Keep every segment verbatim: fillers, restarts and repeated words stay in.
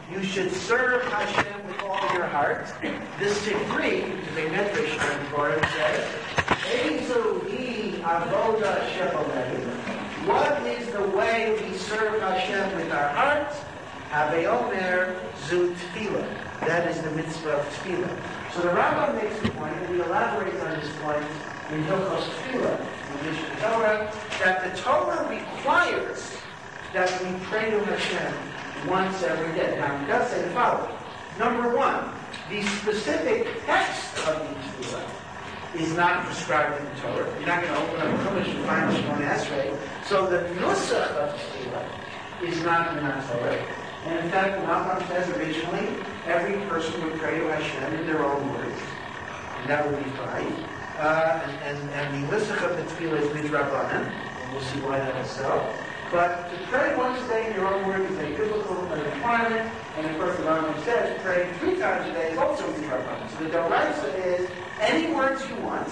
you should serve Hashem with all your heart. This Sifri, which is a medrash from Torah, says, Eizu hi avoda shebalei. What is the way we serve Hashem with our heart? Havei omer zu tefillah. That is the mitzvah of tefillah. So the Rambam makes the point, and he elaborates on this point in Hilchos Tefillah, in Mishnah Torah, that the Torah requires that we pray to Hashem once every day. Now, he does say the following. Number one, the specific text of the Tefillah is not prescribed in the Torah. You're not going to open up a Chumash and find Shemona Esrei. So the nusach of Tefillah is not in the Torah. And in fact, the Rambam says originally, every person would pray to Hashem in their own words. And that would be fine. Uh, and, and, and the nusach of the Tefillah is midrabanan. And we'll see why that is so. But to pray once a day in your own words is a biblical requirement. And of course, the Rambam says praying three times a day is also midrabanan. So the Doraisa is any words you want,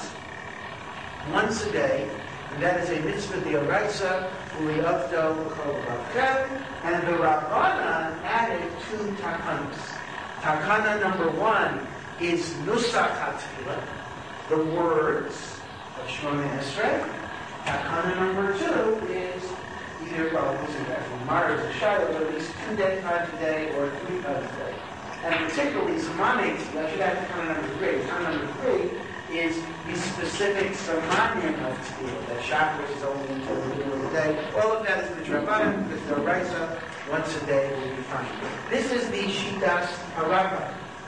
once a day, and that is a mitzvah d'oraisa, u'li'avdo v'chol v'avchem, and the Rabbanan added two takanas. Takana number one is nusach hatfilah, the words of Shemona Esrei. Takana number two is either, well, this is actually Mars or Shiloh, but at least two day, times a day or three times a day. And particularly, Zmanim, I should have Takana number three. Takana number three is the specific Zmanim of Tefillah, that Shabbos is only until the middle of the day. All of that is the Rabbanan, because the Raisa, once a day will be fine. This is the Shitas HaRambam.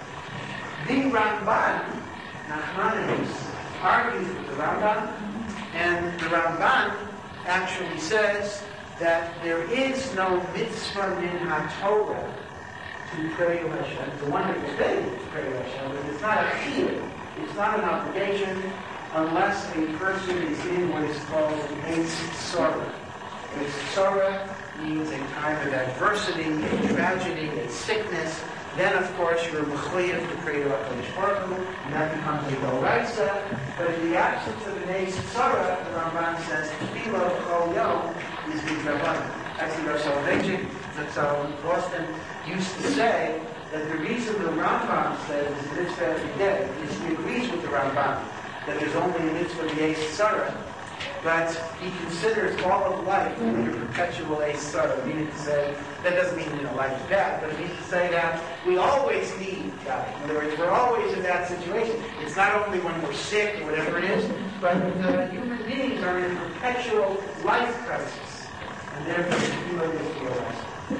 The Ramban, Nachmanides, argues with the Ramban, and the Ramban actually says that there is no mitzvah min HaTorah to pray to Hashem. The one that is daily to pray to Hashem, but it's not a chiyuv. It's not an obligation unless a person is in what is called an Eitz Tzara. Eitz Tzara means a time of adversity, a tragedy, a sickness. Then, of course, you're mechuyev to pray to HaKadosh Baruch Hu, and that becomes a doraisa. But in the absence of an Eitz Tzara, the Ramban says, Tefillah Chol Yom is midrabanan. Actually, Rav Soloveitchik, that's how in Boston, used to say that the reason the Rambam says it's a mitzvah every day is he agrees with the Rambam that there's only a mitzvah the Eitz Tzara, but he considers all of life to be a perpetual Eitz Tzara, meaning to say, that doesn't mean, you know, life is bad, but it means to say that we always need God. In other words, we're always in that situation. It's not only when we're sick or whatever it is, but uh, human beings are in a perpetual life crisis. And therefore, you know this to us.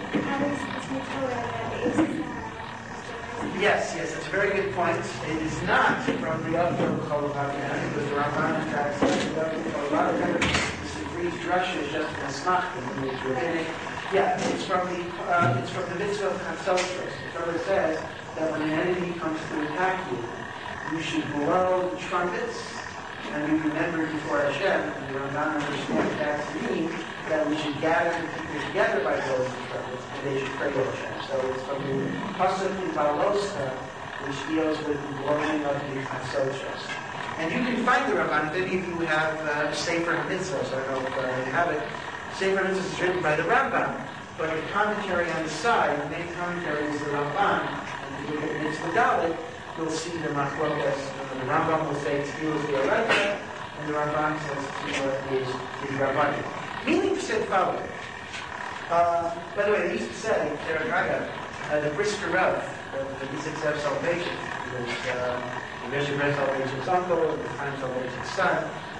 Yes, yes, that's a very good point. It is not from the Avdol Cholavavyan, because the Ramban in fact says the Avdol Cholavavyan, the Sifri's drasha is just an asmachtim, and it's rabbinic. Yeah, it's from the uh, it's from the mitzvah of Chatzotros. The Torah says that when an enemy comes to attack you, you should blow the trumpets and you remember before Hashem. And the Ramban understands that to mean that we should gather the people together by blowing the trumpets, and they should pray to Hashem. So it's from the Pasuk in Baloska, which deals with the blowing of the Chatzotros. And you can find the Ramban if any of you have uh, Sefer HaMitzvos. I don't know if uh, you have it. Sefer HaMitzvos is written by the Rambam, but the commentary on the side, the main commentary is the Ramban. And if you look at Mitzvah Dalet, you'll see the Machlokas. The Rambam will say Tefillah is the Arayta, and the Ramban says Tefillah is the Rabbanan. Meaning to say the following. Uh, by the way, they used to say, Derek Aga, uh, the Brisker Rav, the, the B six F Salvation, was uh, the Bishop Red Salvation's uncle, the Chaim Salvation's son.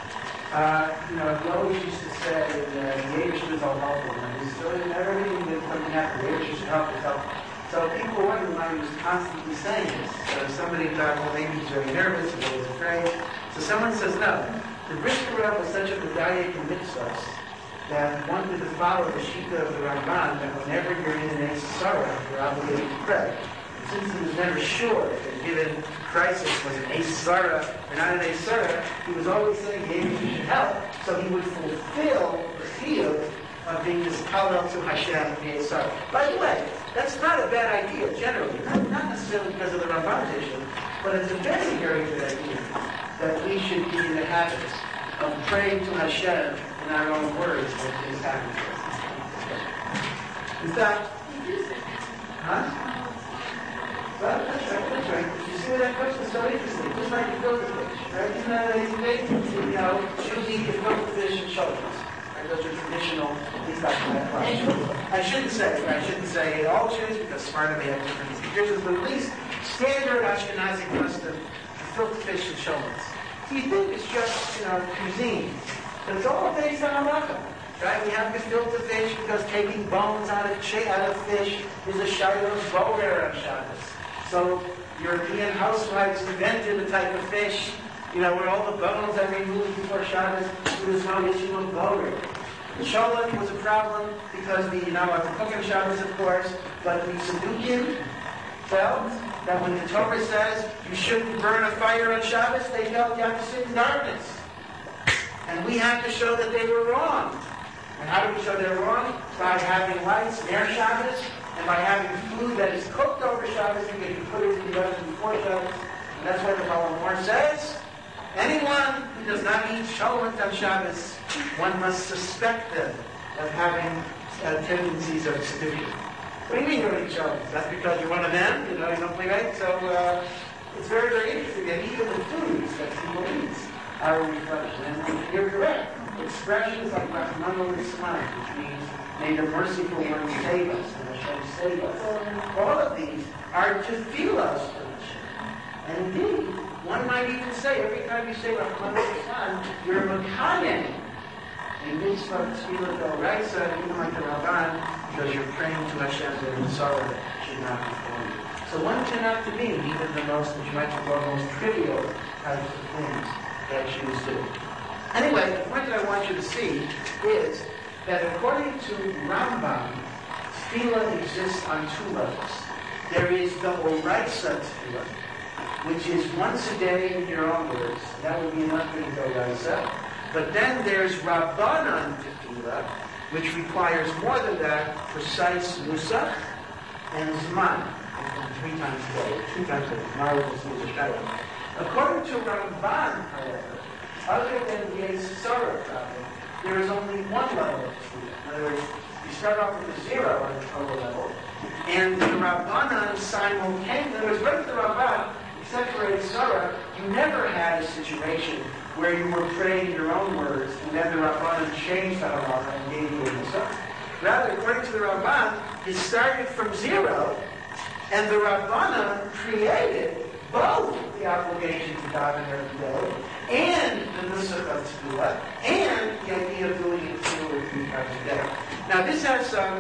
Uh, you know, he always used to say, uh, the Yiddish was all helpful, and he's still in everything that's coming after the Yiddish should help us out. So people wonder why he was constantly saying this. So somebody thought, well, maybe he's very nervous, or he was afraid. So someone says, no, the Brisker Rav was such a medayek in mitzvahs that one could follow the shita of the Ramban that whenever you're in an Eitz Tzara, you're obligated to pray. And since he was never sure if a given crisis was an Eitz Tzara or not an Eitz Tzara, he was always saying maybe you should help, so he would fulfill the chiyuv of being mispalel to Hashem in the Eitz Tzara. By the way, that's not a bad idea generally, not, not necessarily because of the Ramban issue, but it's a very, very good idea that we should be in the habit of praying to Hashem in our own words when things happen to us. In fact, huh? Well, that's right, that's right. You see where that comes from? So interesting. Just like the filter fish, right? Isn't that amazing? You know, Jews eat gefilte fish and shoulders. Right? Those are traditional, at least that's my class. I shouldn't say, I shouldn't say all Jews, because Sparta may have different traditions, but at least standard Ashkenazi custom, gefilte fish and shoulders. So you think it's just, you know, cuisine, but it's all based on halacha. Right? We have gefilte fish because taking bones out of ch- out of fish is a shaylos borer on Shabbos. So European housewives invented a type of fish, you know, where all the bones are removed before Shabbos. There was no issue of borer. Sholem was a problem because the, you're not allowed to cook on Shabbos, of course, but the Sadukim felt that when the Torah says you shouldn't burn a fire on Shabbos, they felt you have to sit in darkness. And we had to show that they were wrong. And how do we show they're wrong? By having lights near Shabbos, and by having food that is cooked over Shabbos, and you can put it in the oven before Shabbos. And that's why the Talmud says, anyone who does not eat sholem on Shabbos, one must suspect them of having uh, tendencies of seduction. What do you mean you don't eat sholem? That's because you're one of them, you know, you don't play right? So uh, it's very, very interesting that even the foods that people eat are a reflection. And you're correct. Expressions like Rahman Islam, which means, may the merciful one save us, and Hashem save us. All of these are tefillahs to Hashem. And indeed, one might even say, every time you say Rahman Islam, you're Makayim. A mitzvah tefillah d'oraisa, even like the Rabban, because you're praying to Hashem that the sorrow should not be for you. So one cannot demean even the most, which you might call most trivial types of things that Jews do. Anyway, the point that I want you to see is that according to Rambam, tefillah exists on two levels. There is the Oraisa tefillah, which is once a day in your own words. That would be enough for the Oraisa. But then there's Rabbanan tefillah, which requires more than that, precise nusach and zman, three times a day, two times a day. Tomorrow we'll see the shadow. According to Ramban, however, other than the Yitzhara problem, there is only one level of tefillah. In other words, you start off with a zero on the Torah level, and the Rabbanan simultaneously, in other words, right to the Rabban, except for Yitzhara, you never had a situation where you were praying your own words, and then the Rabbanan changed the halacha and gave you a Yitzhara. Rather, according to the Rabban, it started from zero, and the Rabbanan created both the obligation to daven every day and the nusach of tefillah and the idea of doing it two or three times a day. Now, this has some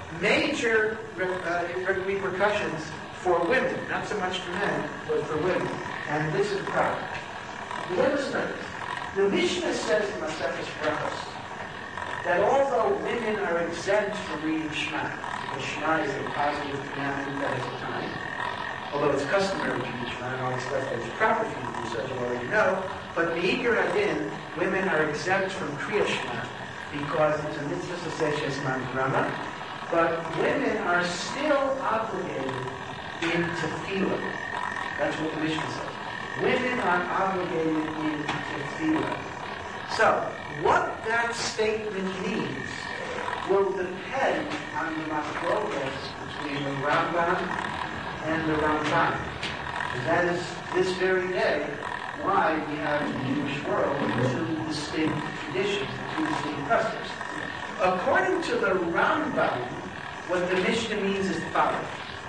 major uh, repercussions for women, not so much for men, but for women. And this is the problem. Let us know. The Mishnah says in Masechus Brachos that although women are exempt from reading Shema, because Shema is a positive commandment that is a time, although it's customary to read Shema, and I'll express that it's proper for you to do so, as you already know, but Me'ikar Adin, women are exempt from Kriya Shema, because it's a mitzvah to say Shesman Grama, but women are still obligated in tefillah. That's what the Mishnah says. Women are obligated in tefillah. So, what that statement means will depend on the machlokas between the Rambam and the Ramban. And that is this very day why we have in the Jewish world two distinct traditions, two distinct customs. According to the Rambam, what the Mishnah means is the following.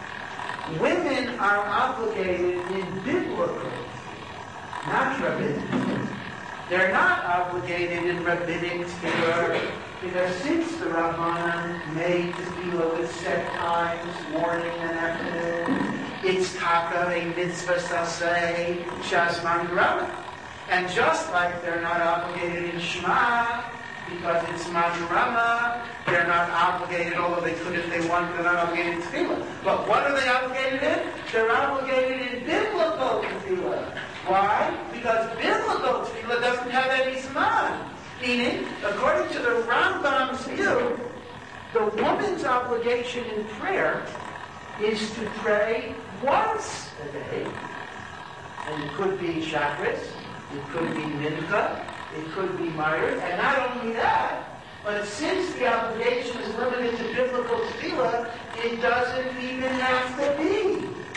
Women are obligated in biblical, not rabbinic. They're not obligated in rabbinic tefillah, because since the Rabbanan made tefillah with set times, morning and afternoon, it's taka a mitzvah saseh shasman grama. And just like they're not obligated in Shema, because it's Madrama, they're not obligated, although they could if they want, they're not obligated in tefillah. But what are they obligated in? They're obligated in biblical tefillah. Why? Because biblical tefillah doesn't have any zman. Meaning, according to the Rambam's view, the woman's obligation in prayer is to pray once a day. And it could be chakras, it could be mincha, it could be Meir, and not only that, but since the obligation is limited to biblical tefillah, it doesn't even have to be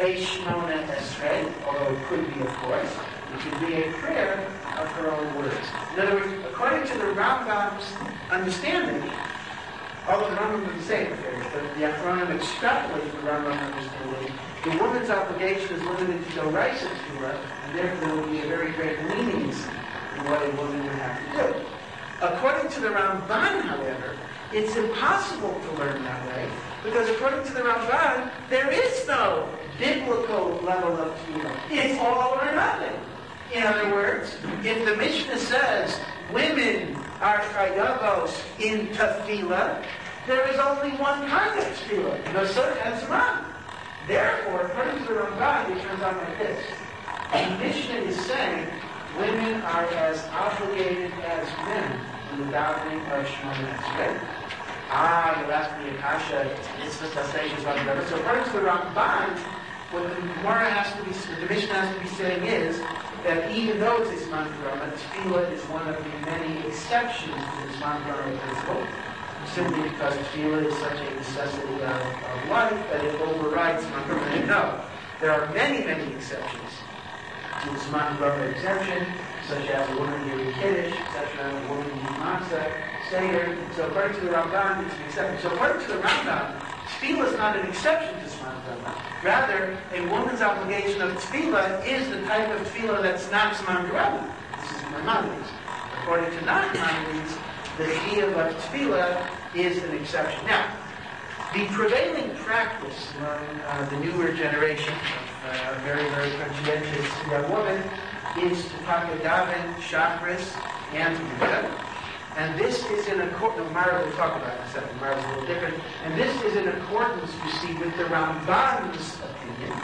a Shmona Esrei, although it could be, of course. It could be a prayer of her own words. In other words, according to the Rambam's understanding, although the Rambam doesn't say it there, but the Achronim extrapolates the Rambam understanding, the woman's obligation is limited to Doraisa Tefillah, and therefore there will be a very great leniency in what a woman would have to do. According to the Ramban, however, it's impossible to learn that way, because according to the Ramban, there is no biblical level of tefillah. It's all or nothing. In other words, if the Mishnah says women are chayavos in tefillah, there is only one kind of tefillah, nosot and zman. Therefore, according to the Ramban, it turns out like this. The Mishnah is saying women are as obligated as men in the davening of Shemona Esrei. Ah, you'll ask me, Akasha, it's just a station. So according to the Ramban, what the Gemara has to be, what the Mishnah has to be saying is that even though it's a Zman Karama, Tefillah is one of the many exceptions to the Zman Karama principle, simply because Tefillah is such a necessity of, of life that it overrides Zman Karama. No, there are many, many exceptions to the Zman Karama exemption, such as a woman giving Kiddush, et cetera, a woman giving Matzah, Seder. So according to the Ramban, it's an exception. So according to the Ramban, Tefillah is not an exception to Zman Karama. Rather, a woman's obligation of tefillah is the type of tefillah that's not Zman Karama. This is Maimonides. According to non-Maimonides, the chiyuv of tefillah is an exception. Now, the prevailing practice among uh, the newer generation of uh, very, very conscientious young women is to daven, chakras, and Mincha. And this is in accordance, Mara will talk about it in a second, Mara's a little different, and this is in accordance, you see, with the Ramban's opinion.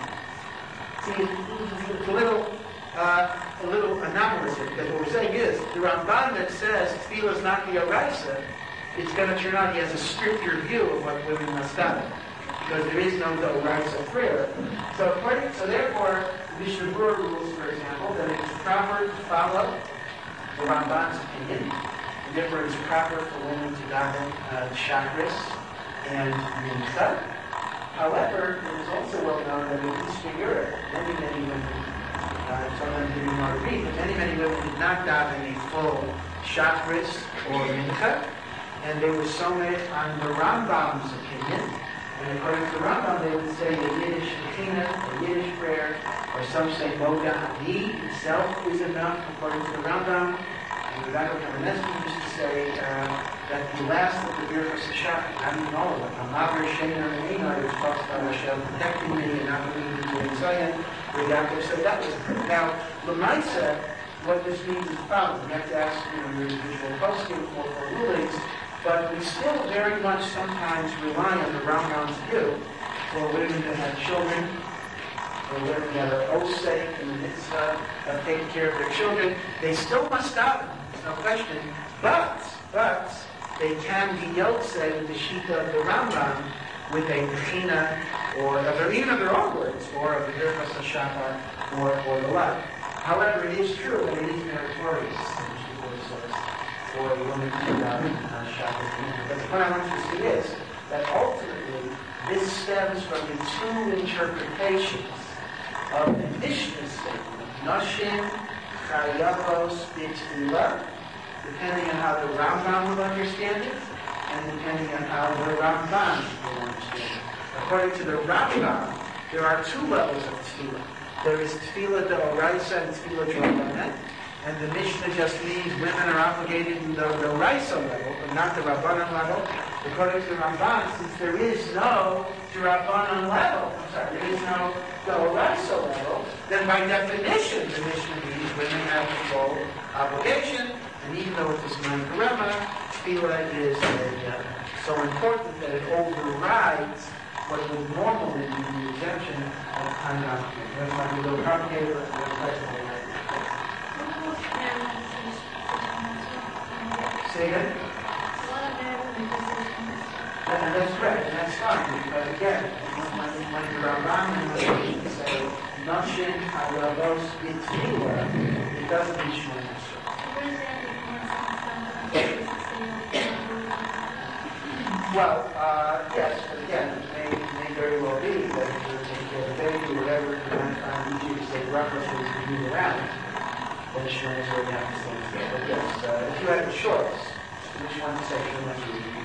See, it's a little, uh, a little anomalous here, because what we're saying is, the Ramban that says tefillah is not the oraisa, it's going to turn out he has a stricter view of what women must daven, because there is no oraisa prayer. So according, so therefore, the Mishnah Berurah rules, for example, that it is proper to follow the Ramban's opinion. Therefore, it's proper for women to daven uh, chakras and mincha. However, it is also well known that in Eastern Europe, many, many women, uh, some of them didn't want to read, but many, many women did not daven a full chakras or mincha, and they were somet on the Rambam's opinion. And according to the Rambam, they would say the Yiddish Tefillah, or Yiddish prayer, or some say Moga Ani itself is enough, according to the Rambam. And Rabbi Kamenetsky used to say uh, that the last of the Birchos HaShachar, not even all of it, I'm not very ashamed of the English, which talks about Hashem protecting me and not leaving me to Zion. Rabbi said that was proof. Now, Lamaisa, what this means is the following. You have to ask you know, your individual posting for, for rulings, but we still very much sometimes rely on the Rambam's view for women that have children, or women that are osei in the mitzvah of taking care of their children. They still must daven. No question, but but they can be yotzei with the shita of the Rambam with a bechina or of their, even of their own words or of the Birchos HaShachar or or the like. However, it is true that it is meritorious for a woman to daven chakras. But the point I want you to see is that ultimately this stems from the two interpretations of the Mishnah statement, Nashim Chayavos B'Tefillah, depending on how the Rambam will understand it, and depending on how the Ramban will understand it. According to the Rambam, there are two levels of Tefillah. There is Tefillah D'Oraisa and Tefillah D'Rabbanan, and the Mishnah just means women are obligated in the D'Oraisa level, but not the Rabbanan level. According to the Ramban, since there is no D'Rabbanan level, I'm sorry, there is no D'Oraisa level, then by definition the Mishnah means women have the full obligation. And even though it is Zman Karama, tefillah is a, uh, so important that it overrides what would normally be the exemption of Hanam. That's why we go complicated with the question. Say again? And that's correct, and that's fine, because again, when the Ramban and the Mishnah say, Nashim Chayavos B'Tefillah, it doesn't mean Shemona Esrei. Well, uh, yes, but again, it may, may very well be that if you're taking care of the baby or whatever, however, you might find easier to say brachos when you move around, then Shemona Esrei would have to stand still. But yes, uh, if you had a choice, which one to say Shemona Esrei would be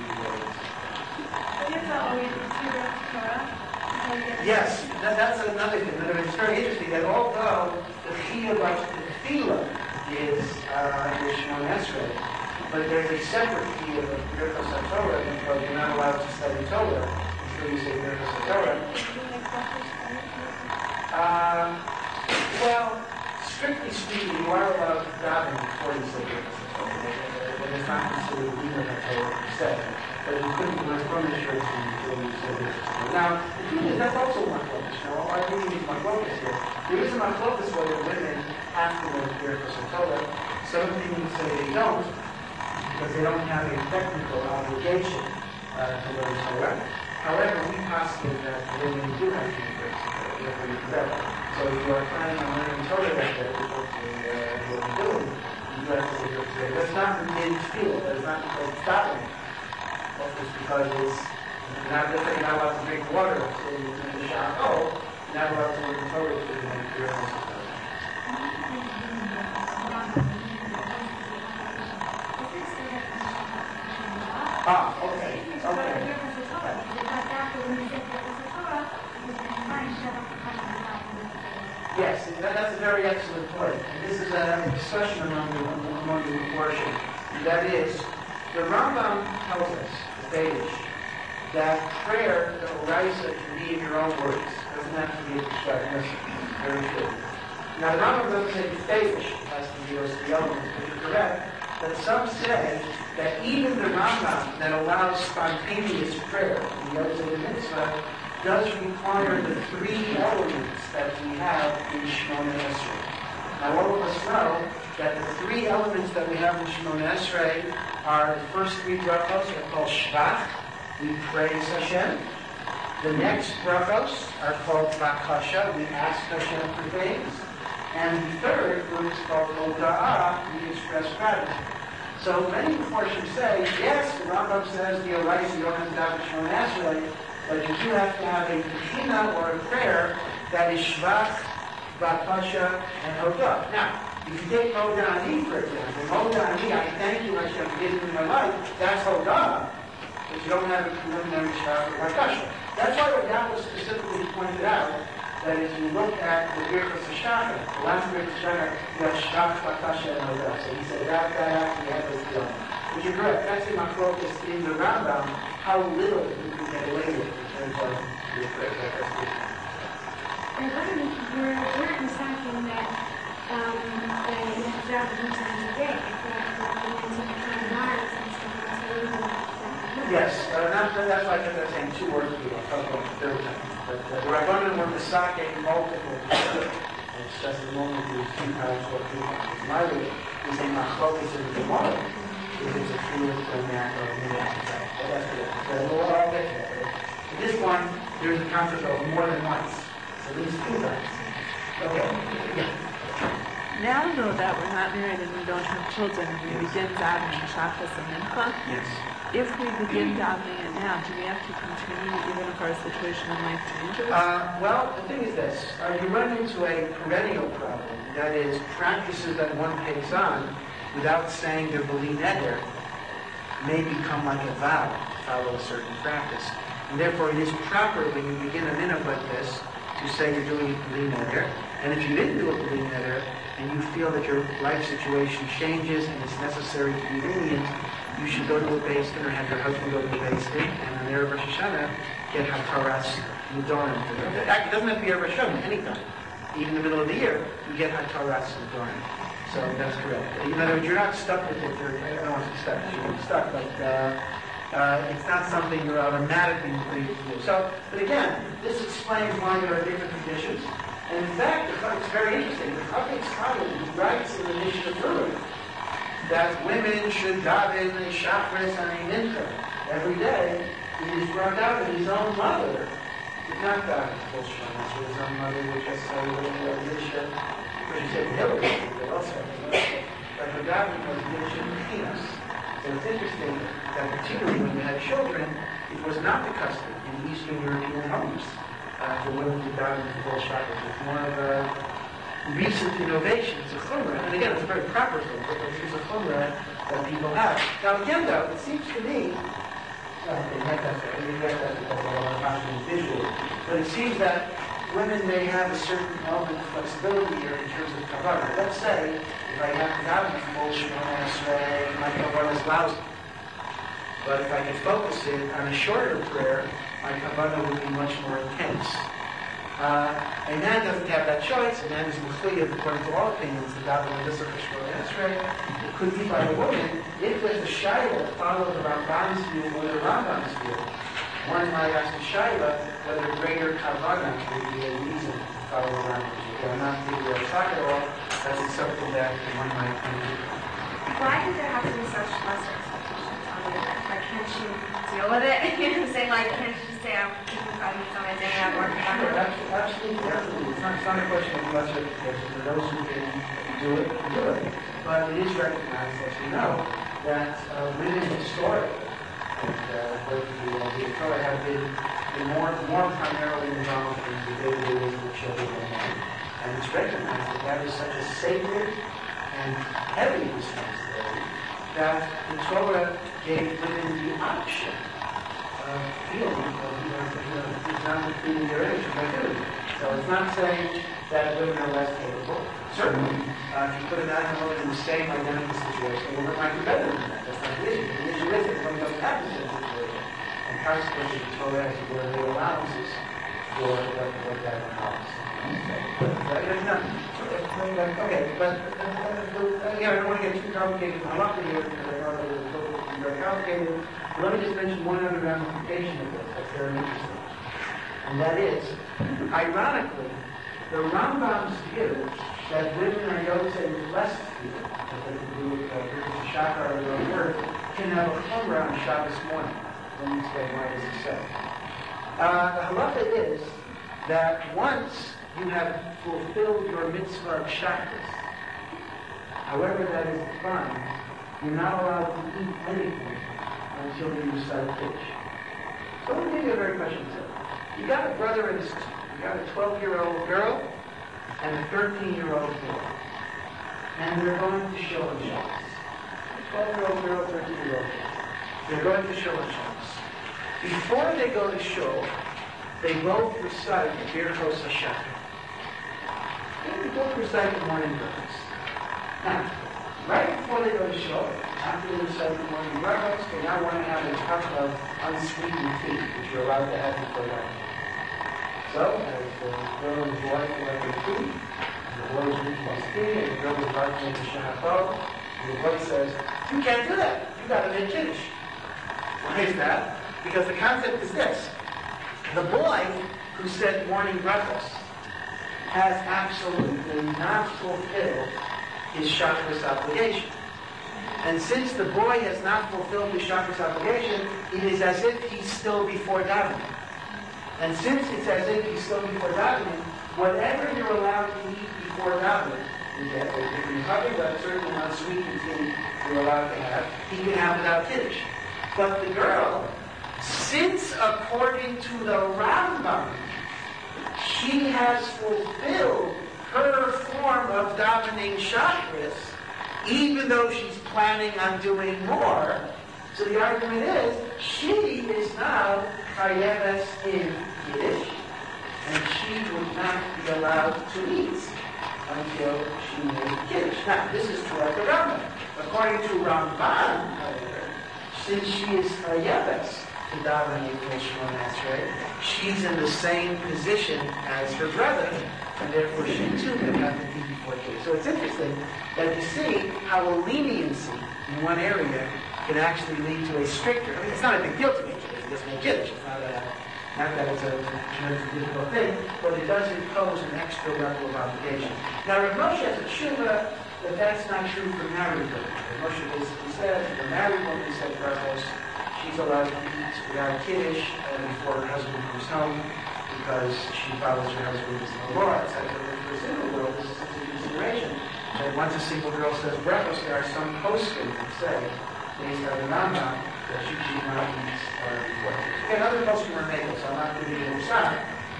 Yes, that, that's another thing. It's very interesting that although the chiyuv of the tefillah is uh, the Shemona Esrei, but there's a separate chiyuv of Birchos HaTorah because you're not allowed to study Torah until you say Birchos HaTorah. Uh, well, strictly speaking, you are allowed to daven before you say Birchos HaTorah, but it's not considered Birchos HaTorah per se. But you couldn't do it from the church until you say Birchos HaTorah. Now, the thing is, that's also machlokas. Now, I really need machlokas here. There is a machlokas whether women have to learn Birchos HaTorah. Some opinions say they don't, because they don't have a technical obligation uh, to learn Torah. However, we postulate that women do have to learn Torah. So if you are planning on learning Torah that day, which hopefully uh, you'll be doing, you have to say Birchos. That's not the mid field. That's not because it's davening. It's because it's not that you're not allowed to drink water in the shower. Oh, you're not allowed to learn Torah to make Birchos HaTorah. Ah, okay, okay. Yes, that, that's a very excellent point. And this is a discussion among the, among the worship. That is, the Rambam tells us, the Vedish, that prayer, the Oraisa, can be in your own words. It doesn't have to be a prescribed message. Very good. Now, the Rambam doesn't say the Vedish, it has to be those three elements, which are correct. But some say that even the Rambam that allows spontaneous prayer, the Yosef Mitzvah, does require the three elements that we have in Shemona Esrei. Now, all of us know that the three elements that we have in Shemona Esrei are the first three brachos are called Shvach, we praise Hashem. The next brachos are called Bakasha, we ask Hashem for things. And the third group is called Hoda'ah, we express gratitude. So many Mepharshim say, yes, the Rambam says the Oraisa, you don't have to daven Shemona Esrei, but you do have to have a tefillah or a prayer that is Shvach, Bakasha, and Hodah. Now, if you take Moda Ani, for example, Moda Ani, I thank you, Hashem, for giving me my life, that's Hodah. But you don't have a preliminary Shvach or Bakasha. That's why Rav was specifically pointed out that if you look at the Birchos HaShachar, the last Birchos HaShachar, you have Shvach, Bakasha, and Hodah. So he said that, that actually has those two. Which is correct. That's the machlokas in the Rambam, how little you can get away with in terms of your prayer. And other than we're we're deciding that um they have to have two times a day, that the ones that are trying to and stuff. Yes, uh, that's, that's why I kept saying two words to you. I'll talk about the third time. But uh, we're going to work the sake multiple times. It's just a moment to two times or two times. My way is a machlokas in the Gemara. If it's a fluid or a mat or a minute. But that's good. So we'll all get to that. In this one, there's a concept of more than once. At least two times. Okay. Yeah. Now though that we're not married and we don't have children and we begin davening Shachas and Mincha, yes. If we begin davening it now, do we have to continue even if our situation in life changes? Uh, well, the thing is this. Uh, you run into a perennial problem. That is, practices that one takes on without saying their beli neder may become like a vow to follow a certain practice. And therefore it is proper when you begin a minhag like this to say you're doing a beli neder. And if you didn't do a beli neder and you feel that your life situation changes and it's necessary to be lenient, you should go to a beis din or have your husband go to a beis din and on Erev Rosh Hashanah get hataras nedorim. It doesn't have to be Erev Rosh Hashanah, anytime. Even in the middle of the year, you get hataras nedorim. So that's correct. In other words, you're not stuck with it. You're, I don't want to be stuck. You're not stuck, but uh, uh, it's not something you're automatically free to do. So, but again, this explains why there are different conditions. And in fact, it's very interesting. The Chafetz Chaim writes in the Mishnah Torah that women should daven a shachris and a mincha every day. He is brought out that his own mother did not daven full shachris. So his own mother would just say, "Well, Mishnah." But she said Hillary, but also, but her davening was Mishnah Mechinas. So it's interesting that particularly when you had children, it was not the custom in Eastern European homes uh, for women to daven with full chakras. It's more of a recent innovation. It's a chumrah. And again, it's a very proper thing, but it's a chumrah that people have. Now again though, it seems to me, well, they have that, they have that because of all our passion visual, but it seems that women may have a certain element of flexibility here in terms of kavanah. Let's say, if I have to daven with full Shemona Esrei, my kavanah is lousy. But if I can focus it on a shorter prayer, my kavanah would be much more intense. Uh, a man doesn't have that choice. A man is mechuyev, according to all opinions, the daven with this Shemona Esrei. It could be by a woman if there's a shayla that follows the Rambam's view or the Rambam's view. One might ask the shayla whether greater kavanah would be a reason to follow the Rambam's view. I'm not giving you a talk at all. That's something that one might think. Why do there have to be such lesser expectations on the other? Like, can't you deal with it? You know what I'm saying? Like, can't you just say, I'm keeping five minutes on my day, I'm working on Sure, it? absolutely, absolutely. It's not, it's not a question of lesser expectations. For those who can do it, do it. But it is recognized, as you know, that uh, women historically, and uh, both of you and the Torah have been, been more, more primarily involved in the day-to-day lives of children and men. And it's recognized that that is such a sacred and heavy responsibility that the Torah gave women the option of feeling of, you know, you know, it's not completing their age by doing it. So it's not saying that women are less capable. Certainly, uh, if you put a man and a woman in the same identical situation, a woman might be better than that. That's not the issue. The issue is that one doesn't have the same situation. And consequently, the Torah has to give the allowances for what, what that allows. Okay, but uh, again, I don't want to get too complicated. I'm not going to get because I know that it's totally very complicated. But let me just mention one other ramification of this that's very interesting. And that is, ironically, the Rambam's view that women are yotze with less fear, that they can do with uh, shachar or their own word, can have a chumrah on Shabbos morning. Let me explain why this is so. Uh, the halacha is that once you have fulfilled your mitzvah of chakras, however that is defined, you're not allowed to eat anything until you recite Kiddush. So let me give you a very question. You got a brother and a sister. You got a twelve-year-old girl and a thirteen-year-old boy. And they're going to show on Shabbos. twelve-year-old girl, thirteen-year-old boy. They're going to show on Shabbos. Before they go to show, they both recite the Birchos HaShachar. They both recite the morning brachos. Now, right before they go to show, after they recite the morning brachos, they now want to have a cup of unsweetened tea, which you're allowed to have before that. So, as the girl and the boy collect their tea, the boy is drinking his tea, and the girl is about to make the Shana, and the boy says, "You can't do that. You got to make Kiddush." Why is that? Because the concept is this. The boy who said morning brachos has absolutely not fulfilled his chakras obligation. And since the boy has not fulfilled his chakras obligation, it is as if he's still before davening. And since it's as if he's still before davening, whatever you're allowed to eat before davening, you get a different recovery, but certainly not sweetened tea you're allowed to have, he can have without Kiddush. But the girl, since according to the Rambam, she has fulfilled her form of davening chakras, even though she's planning on doing more. So the argument is, she is now chayeves in Kiddush, and she would not be allowed to eat until she made Kiddush. Now, this is true like the Rambam. According to Ramban, however, since she is chayeves to daven Yikol Shemona Esrei, she's in the same position as her brother, and therefore she too can have to eat before Kiddush. So it's interesting that you see how a leniency in one area can actually lead to a stricter. I mean, it's not a big deal to make Kiddush. It doesn't make Kiddush. It's not, a, not that it's a tremendously difficult thing, but it does impose an extra level of obligation. Now, Rav Moshe has a tshuva that that's not true for married women. Rav Moshe basically says that the married woman said brachos, she's allowed to eat without Kiddush uh, before her husband comes home because she follows her husband's law, et cetera. For a single girl, this is a consideration. That once a single girl says brachos, there are some poskim that say, based on the Rambam, that she should not eat uh, before Kiddush. Again, other poskim are made, so I'm not giving you a side.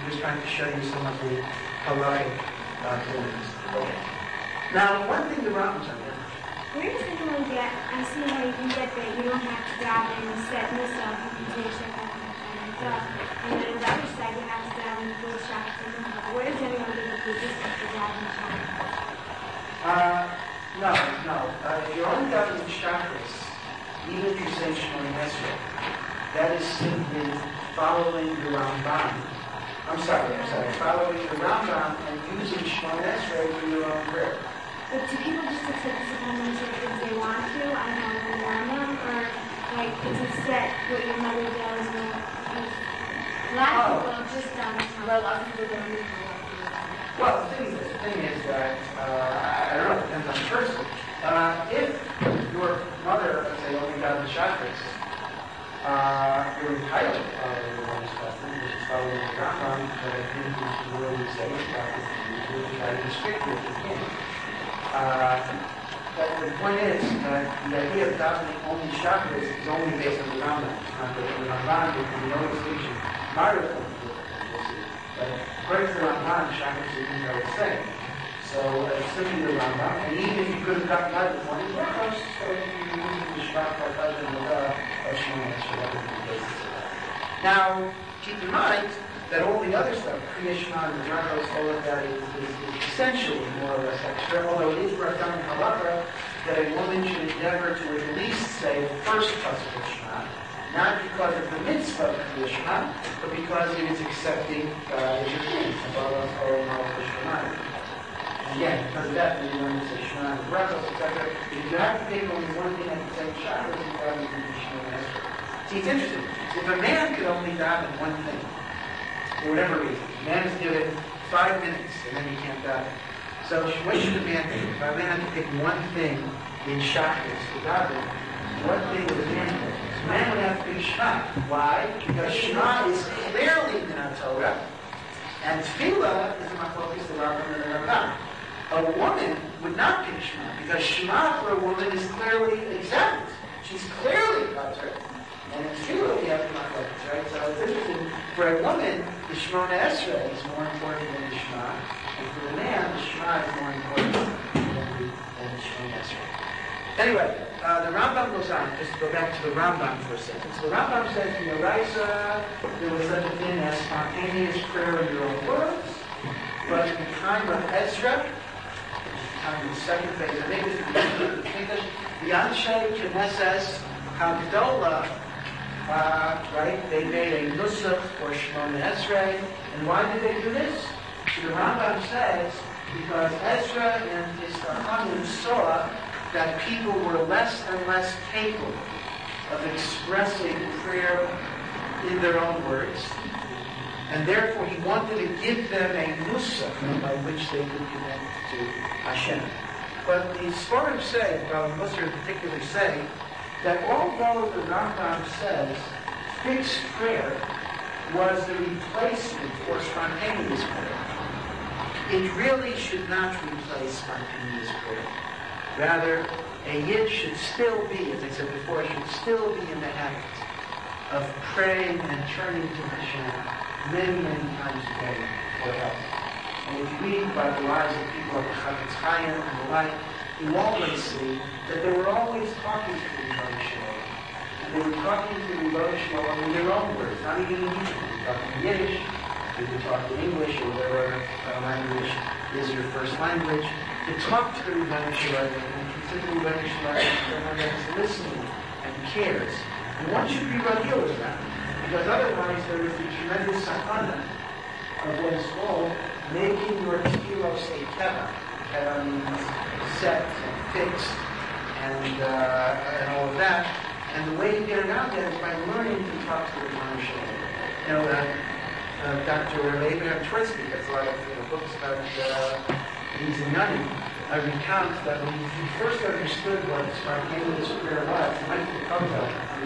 He was trying to show you some of the halachic uh, things. Okay. Now, one thing the Rambam said, where does anyone get, I see how you can get that you don't have to dive in and set yourself, you can take yourself up and stuff. And then on the other side, you have to dive in full shot. Where does anyone get the position for diving shot? Uh, no, no. Uh, if you're only diving chakras, even if you say Shemona Esrei, that is simply following the Rambam. I'm sorry, I'm sorry. Following the Rambam and using Shemona Esrei for your own prayer. But do people just accept this upon themselves because they want to? I don't know, the Rambam, or like it's a set what your mother does or a lot of people have just done it. But a lot of people don't do it. Well, the thing, the thing is that, uh, I don't know, it depends on the person. Uh, if your mother, let's say, only got the chakras, uh, you're entitled to follow the Lord's custom, which is following the Rambam, but I think we should really say it's practice, and you really try to restrict it if you can. Uh, but the point is that the idea of davening only chakras is only based on the Rambam. It's not based on the Rambam, there can be no distinction. Mario comes to it, we'll see. But according to the Rambam, chakras are things are the same. So it's simply the Rambam, and even if you could have gotten out of one, it's not close, so you use the Shvat, Partaj, and the Shemona Esrei. Now, keep in mind that all the other stuff, Kriyashma and the Rambam, all of that is, is, is essentially more or less extra, although it is Rakan and Halakha that a woman should endeavor to at least say the first pasuk of Shema, not because of the mitzvah of Kriyashma, but because it is accepting God as your king. Again, because of that, when you learn to say Shema and Brachos, et cetera, if you have to take only one thing at the same shot, you probably do Shema and Esrei. See, it's interesting. If a man could only daven one thing, for whatever reason, a man is given five minutes and then he can't daven. So what should a man do? If a man had to pick one thing in chakras to daven, what thing would a man pick? A man would have to pick Shema. Why? Because Shema is clearly in our Torah, and Tefillah is my focus, the Rambam and the Rambam. A woman would not pick Shema, because Shema for a woman is clearly exempt. She's clearly God's right. And in Tefillah we have the focus, right? So it's interesting. For a woman, the Shemona Esrei is more important than the Shema, and for the man, the Shema is more important than the, than the Shemona Esrei. Anyway, uh, the Rambam goes on, just to go back to the Rambam for a second. So the Rambam says, in the Raisa, there was such a thing as spontaneous prayer in your own words, but in the time of Ezra, time of the second phase, I think this is the Anshe Knesset Hagdola, uh, right? They made a nusach for Shemona Esrei, and why did they do this? So the Rambam says, because Ezra and his Chachamim saw that people were less and less capable of expressing prayer in their own words, and therefore he wanted to give them a nusach by which they could connect to Hashem. But the Sforim say, well, the Muslims particularly say, that although the Rambam says fixed prayer was the replacement for spontaneous prayer, it really should not replace spontaneous prayer. Rather, a yid should still be, as I said before, should still be in the habit of praying and turning to Hashem many, many times a day for help. And if you read by the lives of people like Chafetz Chaim and the like, you always see that they were always talking to the Rebbeinu Shalom. And they were talking to the Rebbeinu Shalom in their own words, not even in Hebrew. They were talking Yiddish, they were talking English, or whatever uh, language is your first language. To talk to the Rebbeinu Shalom and consider the Rebbeinu Shalom as someone that is listening and cares. And one should be real with that, because otherwise there is the tremendous sakana of what is called making your tefillos a teva. Teva means set and fixed and uh, and all of that. And the way you get around that is by learning to talk to the Rebbeinu Shalom. You know, uh, uh, Doctor Abraham Tversky has a lot of you know, books about uh, these Inyanim. I recount that when he first understood what spontaneous prayer was, he went to the Kotel,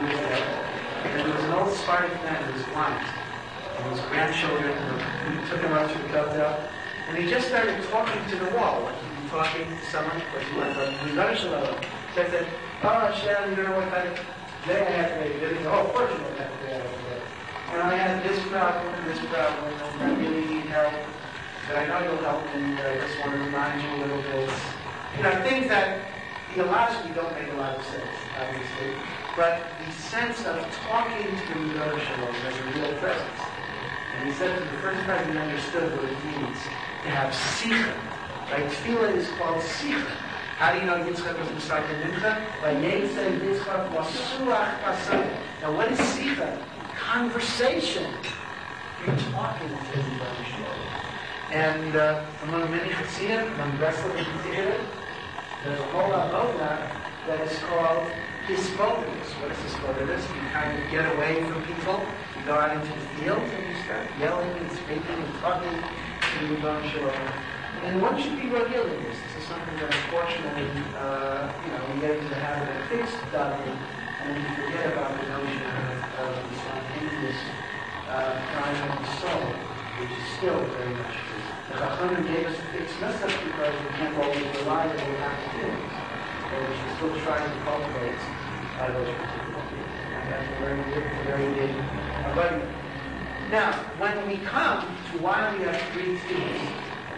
and there was an old Sephardic man who was blind. And his grandchildren, he took him out to the Kotel, and he just started talking to the wall, like he'd be talking to someone, but he went like, Rebbeinu Shalom. So I said, oh, Hashem, you don't know what kind of day I had today. He said, oh, of course you know what kind of day I had today. And I had this from struggle with this problem and I really need help, but I know you'll help me, but I just want to remind you a little bit. You know, things that theologically don't make a lot of sense, obviously, but the sense of talking to the Rebbeinu Shalom as a real presence. And he said that the first time he understood what it means to have sicha. Right? Tefillah is called sicha. How do you know Yitzchak was Mishak in Mincha? By Yitzchak Yitzchak Wasuach Pasay. Now what is sicha? Conversation. You're talking to the Rebbeinu Shalom. And uh, among many Chassidim, among Breslov in particular, there's a whole avoda that is called hisbodedus. What is hisbodedus? You kind of get away from people, you go out into the field, and you start yelling and speaking and talking to the Rebbeinu Shalom. And one should be real in this. This is something that unfortunately, uh, you know, we get into the habit of fixed davening, and we forget about the notion of, of the spontaneous uh, crying of the soul, which is still very much true. The Chachamim gave us a fixed message because we can't always rely on what happens feelings. So we should still try to cultivate uh, those particular feelings. And that's a very big, a very big abundance. Now, when we come to why we have three themes,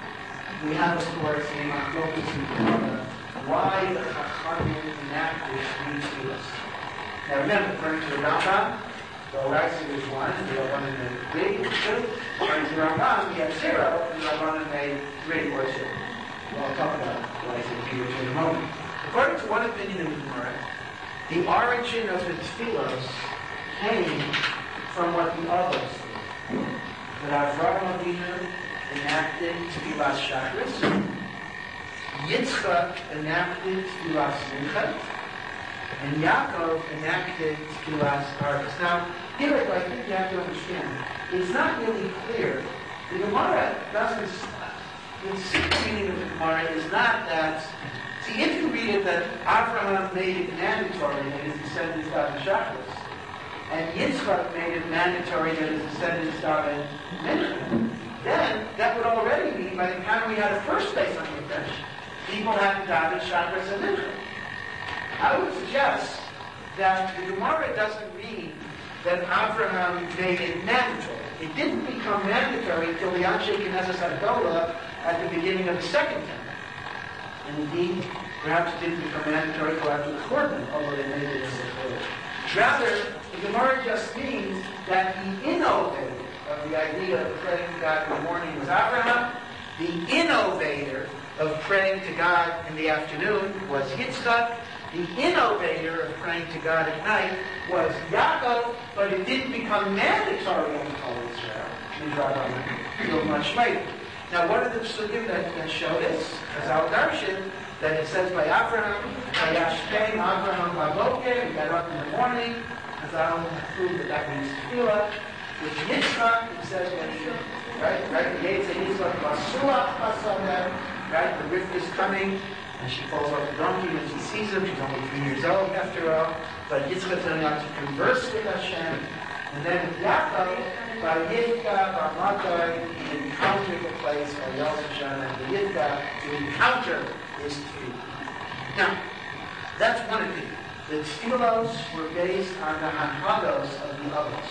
we have, of course, in Machlokas and Gemara, why the Chachamim enacted these themes. Now remember, according to the Rambam, the Oraisa is one, and the Rabbanan made three, or two. According to the Rambam, we have zero, and the Rabbanan made three or two. Well, I'll talk about Oraisa and Tefillah in a moment. According to one opinion of the Gemara, the origin of the Tefillos came from what the others did. That Avraham Avinu enacted Tefillas Shachris, Yitzchak enacted Tefillas Mincha, and Yaakov enacted Tefillas Arvis. Now, here I think you have to understand, it's not really clear. The Gemara doesn't, the simple meaning of the Gemara is not that, see, if you read it that Abraham made it mandatory that his descendants got in Shachris, and Yitzchak made it mandatory that his descendants got in Mincha, then that would already mean by the time we had a first place on the bench, people had to die in Shachris and Mincha. I would suggest that the Gemara doesn't mean that Abraham made it mandatory. It didn't become mandatory until the Anshe Knesset Hadolah at the beginning of the second temple. And indeed, perhaps it didn't become mandatory until after the Korban, although they made it as a Torah. Rather, the Gemara just means that the innovator of the idea of praying to God in the morning was Abraham. The innovator of praying to God in the afternoon was Yitzchak. The innovator of praying to God at night was Yaakov, but it didn't become mandatory on the whole Israel until much later. Now, what are the psukim that, that show this? As Al Darshan, that it says by Abraham, by Yashkem, Abraham Baboker, he got up in the morning, as Al proved that that means tefillah. With Yitzchak, it says when he, right, right, the Yitzchak, Yitzchak, Basuach, Basameh, right, the rift is coming, and she falls off the donkey when she sees him. She's only three years old after all. But Yitzchak telling her to converse with Hashem. And then with Yaakov, by Yivka, by Matai, he encountered the place by Yosef and the Yivka to encounter is tefillah. Now, that's one opinion. The tefillos were based on the hanhagos of the others.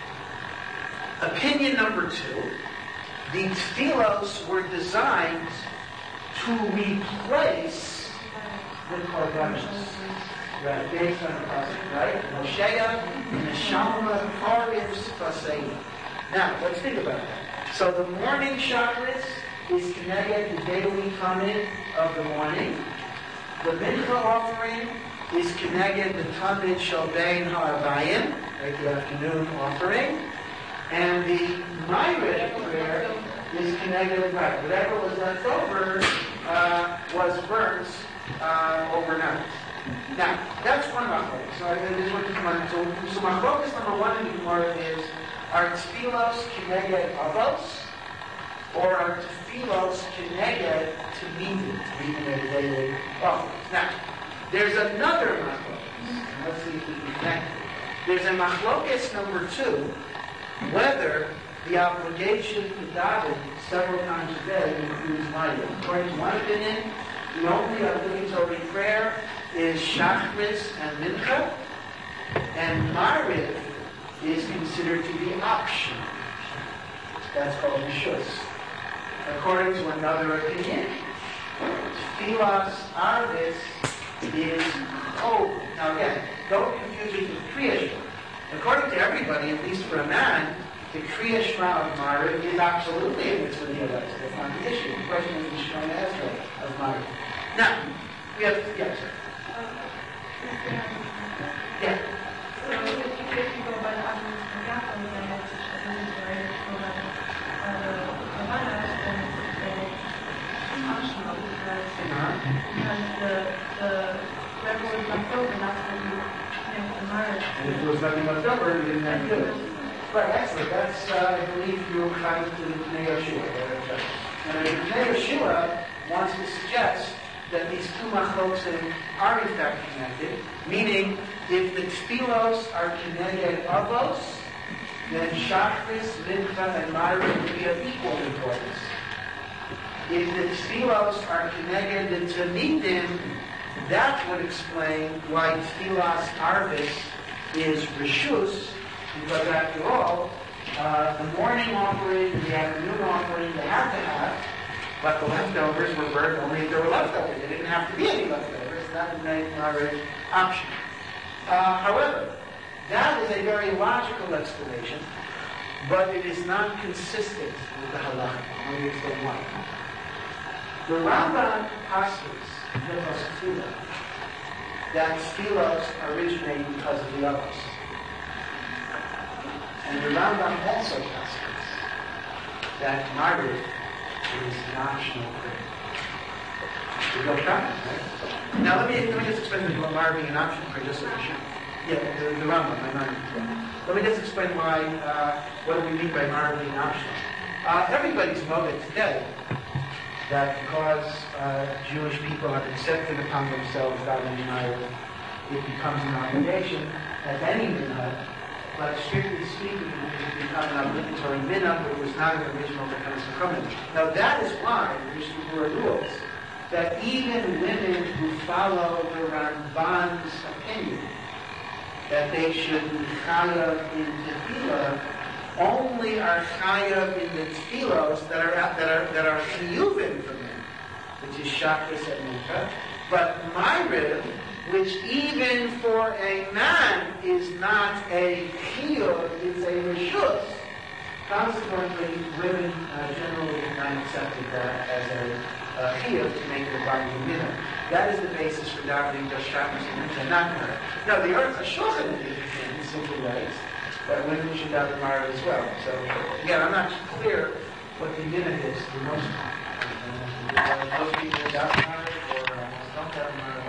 Opinion number two, the tefillos were designed to replace the korbanos. Right, based on the pasuk, right? Mosheya, Neshama, Parivs, Faseya. Now, let's think about that. So the morning chakras is connected to the daily tamid of the morning. The mincha offering is connected to tamid shalbein ha'arbayim, right, the afternoon offering. And the Ma'ariv prayer is connected, right, whatever was left over uh, was burnt uh, overnight. Now, that's one machlokas. So I this what the Gemara. So, so machlokas number one in the Gemara is: are tefillos keneged avos, or are tefillos keneged tamidin, even their daily offerings? Now, there's another machlokas. Let's see if we can connect it. There's a machlokas number two, whether the obligation to daven several times a day includes Ma'ariv. According to one opinion, the only obligatory prayer is Shachris and Mincha, and Ma'ariv is considered to be optional. That's called rishus. According to another opinion, tfilas arvis is hope. Now again, don't confuse it with kriya shema. According to everybody, at least for a man, the kriya shema of Mariv is absolutely a mitzvah d'oraisa. That's not the issue. The question is the shema Ezra of Mariv. Now, we have, yes, sir. Yeah. So if you, if you go by the arguments from Yaakov, then it's a military for the Havana, then it's optional because, because the, the rebel is left over, that's what you have to marry. And if there was nothing left over, you didn't have to do it. Right, excellent. That's, uh, I believe, you're kind to the Bnei Yeshua. And the Bnei Yeshua wants to suggest that these two machlokim are in fact connected, meaning if the tfilos are kineged avos, then shachris, mincha, and Mariv would be of equal importance. If the tfilos are kineged the tamidim, that would explain why tfilas arvis is rishus, because after all, uh, the morning offering and the afternoon offering they have to have, but the leftovers were burned only if there were leftovers. There didn't have to be any leftovers. That would make Mariv optional. Uh, however, that is a very logical explanation, but it is not consistent with the halacha. Let me explain why. The Rambam passes Hilchos Tefillah that tefillos originate because of the avos, and the Rambam also passes that Mariv is an optional prayer. We go practice, right? Now let me let me just explain the Mariv being an optional prayer just so you should. Yeah, the, the Rambam, my mind. Let me just explain why. Uh, what do we mean by Mariv being optional? Uh, everybody's noted today that because uh, Jewish people have accepted upon themselves davening Mariv, it becomes an obligation, as any minhag. But strictly speaking, it has become an obligatory minhag, but it was not an original Tekana Sakramen. Now that is why the Mishnah rules that even women who follow the Ramban's opinion that they should be chayav in tefillah only are chayav in the tefillos that are that are that are chiyuvim for men, which is shachris and mincha. But Mariv, which even for a man is not a chiyuv, it's a rishus. Consequently, women uh, generally have not accepted that as a uh, chiyuv to make it a body minhag. That is the basis for davening just shachris and mincha, not Mariv. Now, the Aruch HaShulchan simply writes that women should daven Mariv as well. So, again, I'm not clear what the minhag is for most time. Uh, most people daven Mariv or uh, don't daven Mariv.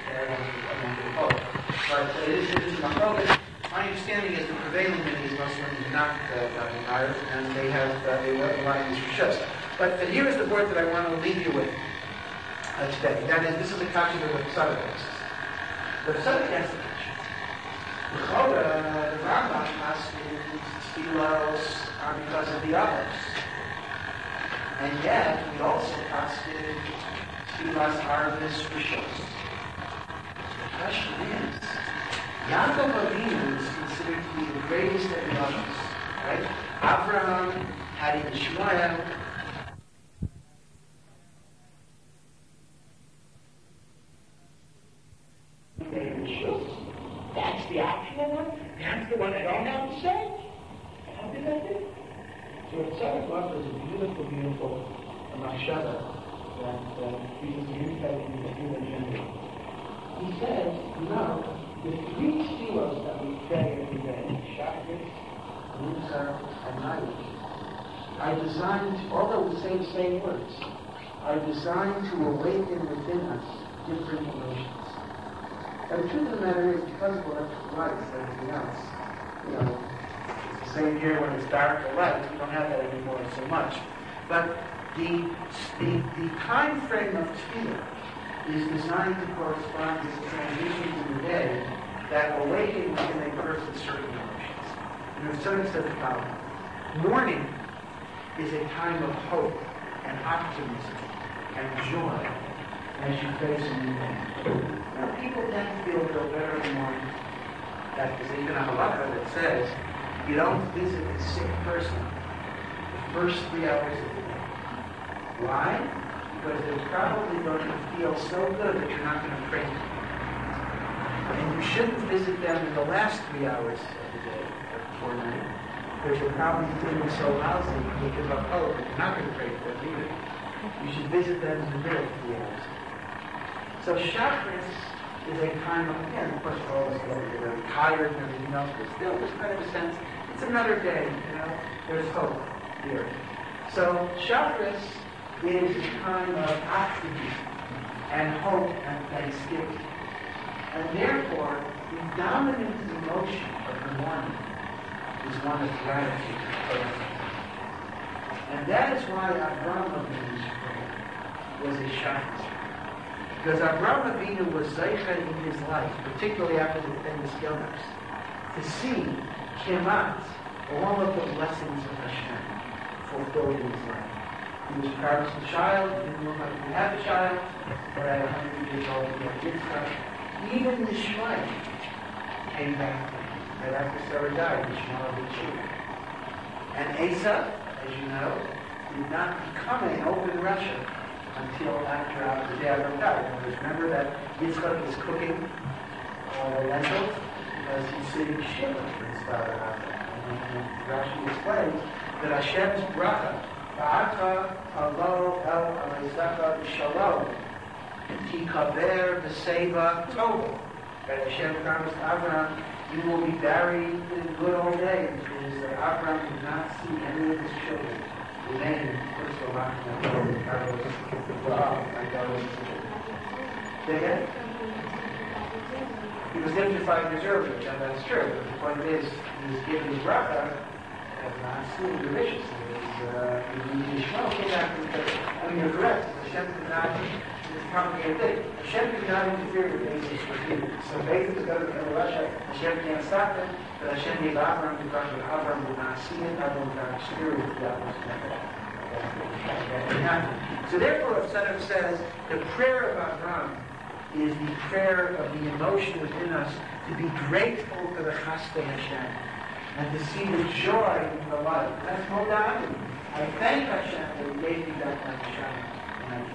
But it is, it is machloket. My understanding is the prevailing many is most women do not daven Mariv, and they have uh, they rely on these rishus. But uh, here is the word that I want to leave you with uh, today. That is, this is a kasha that the Pesach asks. The Pesach asks the kasha. The Choda, the Rambam asks tefillos are because of the avos, and yet we also ask tefillas arvis rishus. The question is, Yaakov Avinu is considered to be the greatest of the others, right? Abraham had Ishmael. That's the optional one? That's the one I don't have to say? How did that do? So it's Tzaddik is a beautiful, beautiful machshava that Jesus communicated in the human gender. He says, no, the three tefillos that we pray every day, Shachris, Mincha, and Mariv, are designed, to, although we say the same words, are designed to awaken within us different emotions. And the truth of the matter is, because of electric lights and everything else, you know, it's the same here when it's dark or light. We don't have that anymore so much. But the the, the time frame of tefillah is designed to correspond to the transitions in the day that awaken within a person certain emotions. And the Tzaddik said the following: morning is a time of hope and optimism and joy as you face a new day. Now, people tend to feel they'll better in the morning. That is even a halakha that says you don't visit a sick person first three hours of the day. Why? Because they're probably going to feel so good that you're not going to pray to them. And you shouldn't visit them in the last three hours of the day, or before night, because you're probably feeling so lousy you give up hope that you're not going to pray for them either. You should visit them in the middle of three hours. So Shacharis is a time of, again, of course, all of us are very tired and everything else, but still, there's kind of a sense, it's another day, you know, there's hope here. So Shacharis is a time of optimism and hope and thanksgiving. And therefore, the dominant emotion of the morning is one of gratitude. And that is why Avraham Avinu's prayer was a Shacharis prayer. Because Avraham Avinu was zeicher in his life, particularly after the famous Yomos, to see Kemat, all of the blessings of Hashem, fulfilled in his life. He was proud as a child, he didn't look like he had a child, but at one hundred years old he had Yitzchak. Even Yishmael came back to him. Right after Sarah died, Yishmael had children. And Esau, as you know, did not become an open Russia until after the day Avram died. Remember that Yitzchak is cooking uh, the lentils because he's sitting shiva for his father Avram. And Rashi explains that Hashem's bracha, Ba'ata alo el aleisaka b'shalom, tikaber b'seva tova. That Hashem promised Avram, you will be buried in good old days, because Avram did not see any of his children remain. He was fifty-five years earlier, and that's true. But the point is, he was given his bracha as not seeing the vicious. Yishmael came back from the I mean, you're correct. Hashem did not, it's a complicated thing. Hashem did not interfere with Esau's procedure. So Esau was going to kill Russia. Hashem can't stop it, but Hashem gave Avram the bracha that Avram would not see it. Avram would not experience that was never. So therefore, if Tzadok says the prayer of Avraham is the prayer of the emotion within us to be grateful to the Chasdei Hashem and to see the joy in the life. That's Modani. I thank Hashem that He gave me that kind of shine.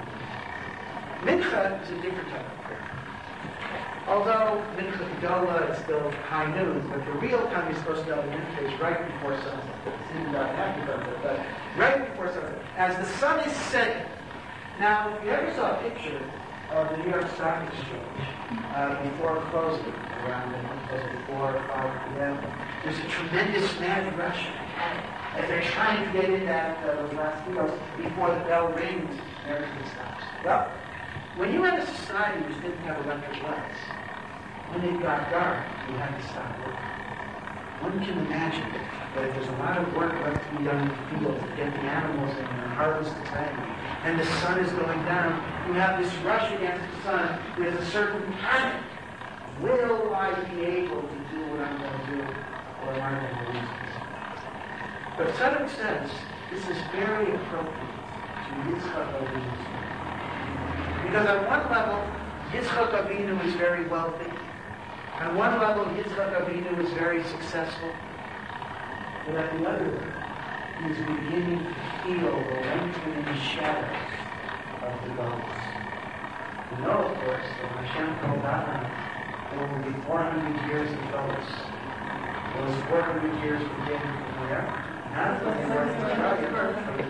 Mincha is a different type of prayer. Although Mincha Gedola is still high noon, but the real time you're supposed to have the Mincha is right before sunset. It's even about half of it, but right before sunset. As the sun is setting. Now, if you ever saw a picture of the New York Stock Exchange uh, before closing, around four or five p.m., there's a tremendous mad rush as they're trying to get in that uh, those last kilos before the bell rings and everything stops. Well, when you had a society which didn't have electric lights, when it got dark, you had to stop working. One can imagine that if there's a lot of work left to be done in the fields to get the animals in and harvest the land, and the sun is going down, you have this rush against the sun with a certain panic. Will I be able to do what I'm going to do, or am I going to lose this? But Tzadok says this is very appropriate to Yitzchak Avinu's. Because on one level, Yitzchak Avinu is very wealthy. On one level, Yitzchak Avinu is very successful. But at the other level, he is beginning to feel the lengthening shadows of the goals. You know, of course, that Hashem told Abraham there will be four hundred years of goals. Those four hundred years begin from where? Not from the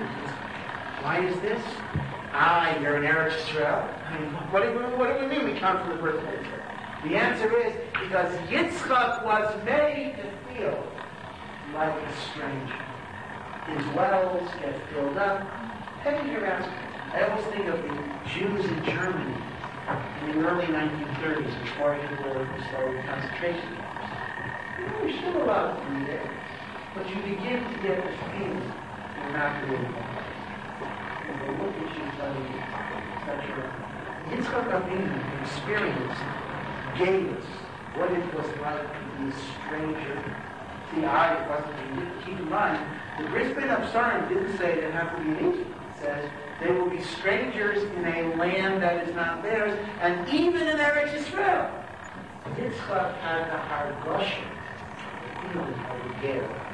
Why is this? Ah, you're in Eretz Yisrael. I mean, what do, we, what do we mean we come from the birth of Israel? The answer is because Yitzchak was made to feel like a stranger. His wells get filled up. Heading around, I always think of the Jews in Germany in the early nineteen thirties before Hitler started concentration camps. You know, you're still allowed to be there, but you begin to get the feeling you're not really there. And they look at you and tell you, et cetera. Yitzchak Avinu experience gave us what it was like to be a stranger. See, I wasn't. Keep in mind, the Brisbane of Sarim didn't say they have to be in Egypt. It says they will be strangers in a land that is not theirs, and even in Eretz Yisrael. Yitzchak had the Hargosha, the feeling of the Gera.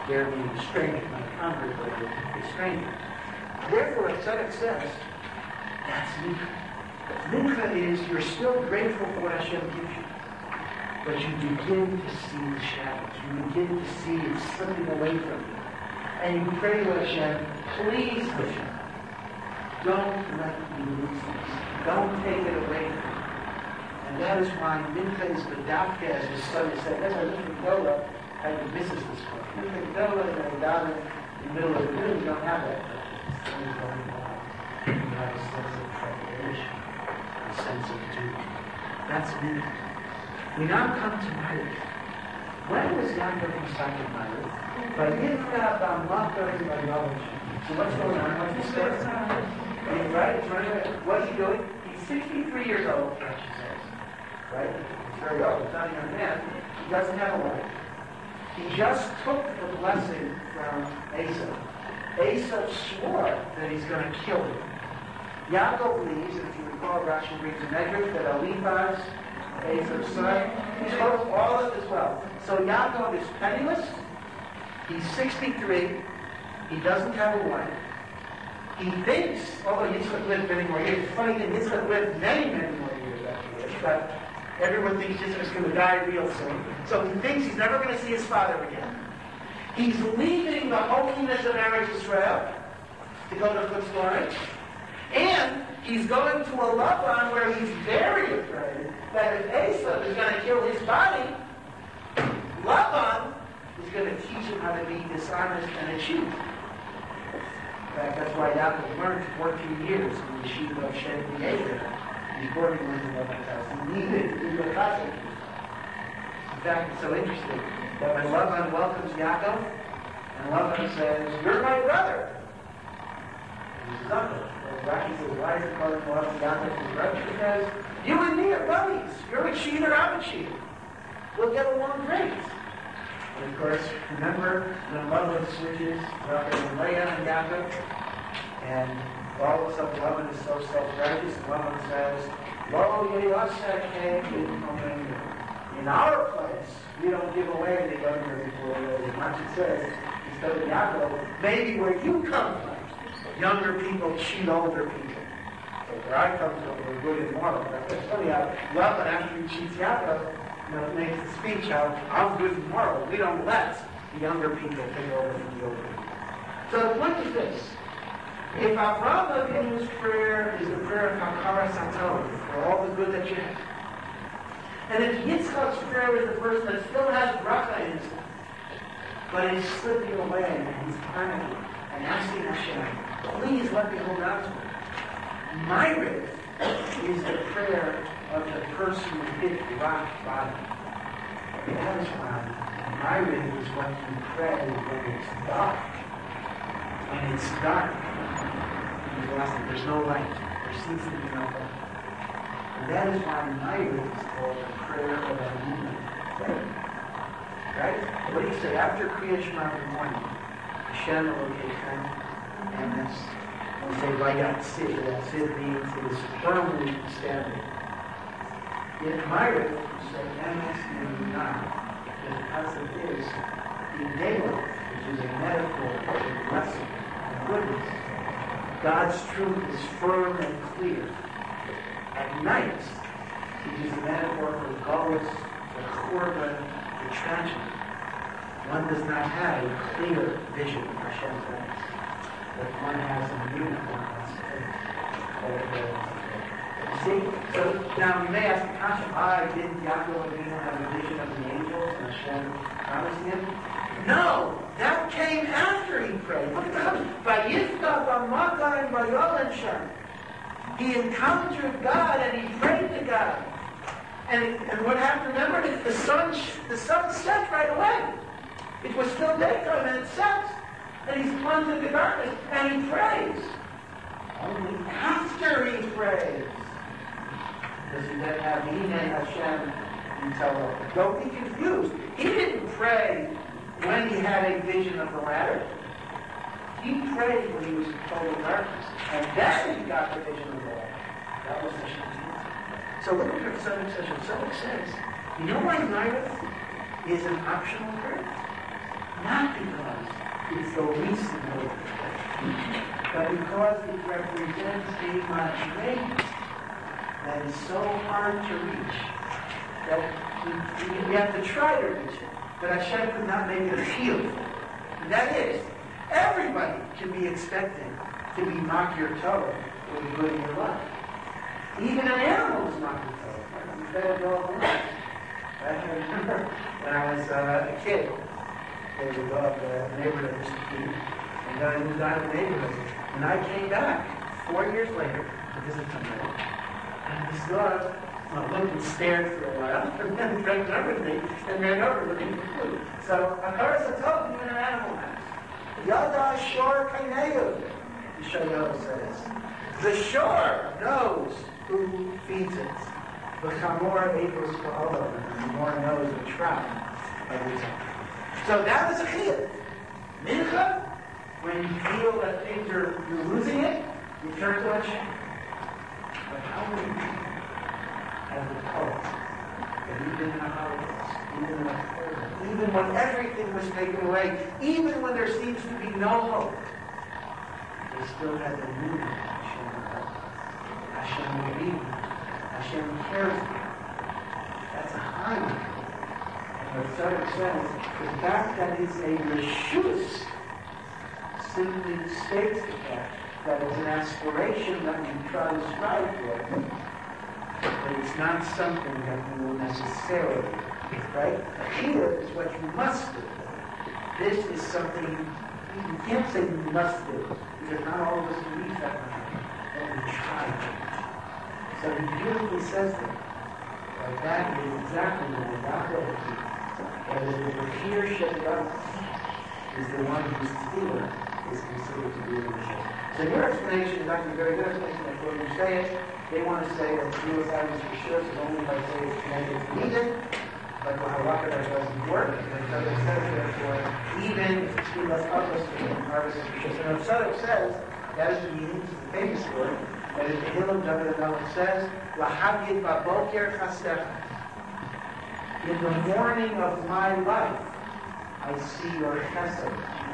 They're being estranged, not convert, but estranged. Therefore, Tzedek says, that's Mincha. Mincha is you're still grateful for what Hashem gives you, but you begin to see the shadows. You begin to see it slipping away from you. And you pray to Hashem, please, Hashem, don't let me lose this. Don't take it away from me. And that is why Mincha is the dafka, as his son has said. That's why Mincha Gdola kind of misses this point. Mincha Gdola is a daven in the middle of the room. You don't have that. It's only going on. You have a sense of trepidation, a sense of duty. That's Mincha. We now come to Ma'ariv. When was Yaakov reciting Ma'ariv? By Yifka B'Amachar B'Yavash. So what's going on? What's he saying? Right? It's right. What's he doing? He's sixty-three years old, Rashi says. Right? He's very old. He's not a young man. He doesn't have a wife. He just took the blessing from Esau. Esau swore that he's going to kill him. Yaakov believes, and if you recall, Rashi brings a measure that Eliphaz, Esau's son, he told all of this wealth. So Yaakov is penniless. He's sixty-three. He doesn't have a wife. He thinks, although Yitzchak lived many more years, it's funny that Yitzchak lived many, many more years after this, but everyone thinks Yitzchak's going to die real soon. So he thinks he's never going to see his father again. He's leaving the holiness of Eretz Israel to go to Chutz La'aretz. And he's going to a Laban where he's very afraid that if Esau is going to kill his body, Laban is going to teach him how to be dishonest and a cheat. In fact, that's why Yaakov learned fourteen years in the yeshiva of Shem Yehuda. He's born in Laban's house. He needed to do a chassid. In fact, it's so interesting that when Laban welcomes Yaakov, and Laban says, "You're my brother," and he says, "Uncle." Rashi says, why is it called Yaakov his brother? Because you and me are buddies. You're a cheater, I'm a cheater. We'll get along great. And of course, remember when Laban switches Rachel and Leah and Yaakov, and all of a sudden Laban is so self-righteous, and Laban says, Lo Yeyaseh Ken in our place, we don't give away the younger before the Rashi says, instead of Yaakov, maybe where you come from, younger people cheat older people. So where I come from, we're good and moral. It's funny how Laban, after he cheats Yaakov, you know, makes the speech how I'm good and moral. We don't let the younger people take over from the older people. So the point is this. If Avraham Avinu's prayer is the prayer of Hakara Sato, for all the good that you have, and if Yitzchak's prayer is the person that still has bracha in his life, but he's slipping away and he's panicking and asking Hashem, please let me hold on to it. Ma'ariv is the prayer of the person who hit the rock bottom. That is why Ma'ariv is what you pray when it's dark. When it's dark, there's no light. There seems to be no light. And that is why Ma'ariv is called the prayer of Emunah. Right? What do you say? After Kriya Shema in the morning, Hashem Elokeichem, and that's we say Vayat Sid. That Sid means it is firmly standing. In Ma'ariv, you say Emes Emunah. The concept is Inela, which is a metaphor for the blessing and goodness. God's truth is firm and clear. At night, it is a metaphor for the Galus, the Churban, the tragedy. One does not have a clear vision of Hashem's ways, but one has a uniform You see? So now you may ask the question, why didn't Yaakov Avinu have a vision of the angels and Hashem promised him? No! That came after he prayed. Look at that. By Yifka, B'Amachar, and B'Yavash. He encountered God and he prayed to God. And, and what happened, remember, the sun, the sun set right away. It was still daytime and it sets. And he's plunged into darkness and he prays. Only after he prays does he then have Hine Hashem and tell him. Don't be confused. He didn't pray when he had a vision of the ladder. He prayed when he was in total darkness. And then he got the vision of the ladder. That was Hashem's answer. So look at what Tzedek says. Tzedek says, you know why Ma'ariv is an optional prayer? Not because it's the least important, but because it represents a madrega that is so hard to reach that we, we have to try to reach it, but Hashem could not make it appeal. And that is, everybody can be expected to be makir Torah for the good of your life. Even an animal is makir Torah. You better go up life. I remember when I was uh, a kid, there was a dog, uh, a neighbor that used to feed, and then I moved out of the neighborhood. And I came back four years later to visit somebody. And this dog well, looked and stared for a while, and then crept over me and ran over looking for food. So, Akarasa told me in an animal house, Yada Shor Kaineu, Yeshayahu says. The shore knows who feeds it. The Chamor Abel's Ka'olah, and the more knows the trout every time. So that is a chiyuv. Mincha, when you feel that things are, you're losing it, you turn to Hashem. But how many people have the hope that even in the holidays, even in the COVID, even when everything was taken away, even when there seems to be no hope, they still had the need of Hashem to help. Hashem will be with. Hashem cares for you. That's a high. And the Tzaddik says, the fact that it's a reshus simply states the fact that it's an aspiration that we try to strive for, but it's not something that we will necessarily, right? Here is what you must do. This is something you can't say you must do, because not all of us can reach that point, but we try to. So he beautifully says that. Like that is exactly what the doctor is. That is the Bakir Shekar is the one whose tefillah is considered to be a Rishon. So your explanation is actually a very good explanation. Like what you say it, they want to say that tefillah silence for sure is only by saying it's connected to needed, but the halakha that doesn't work. And the Tzaddik says therefore, even if tefillah others can harvest for sure. So the Tzaddik says, that is the meaning, the famous word, that in the Tehillim, David HaMelech says, L'hagid ba'boker chasecha. In the morning of my life, I see your chesed.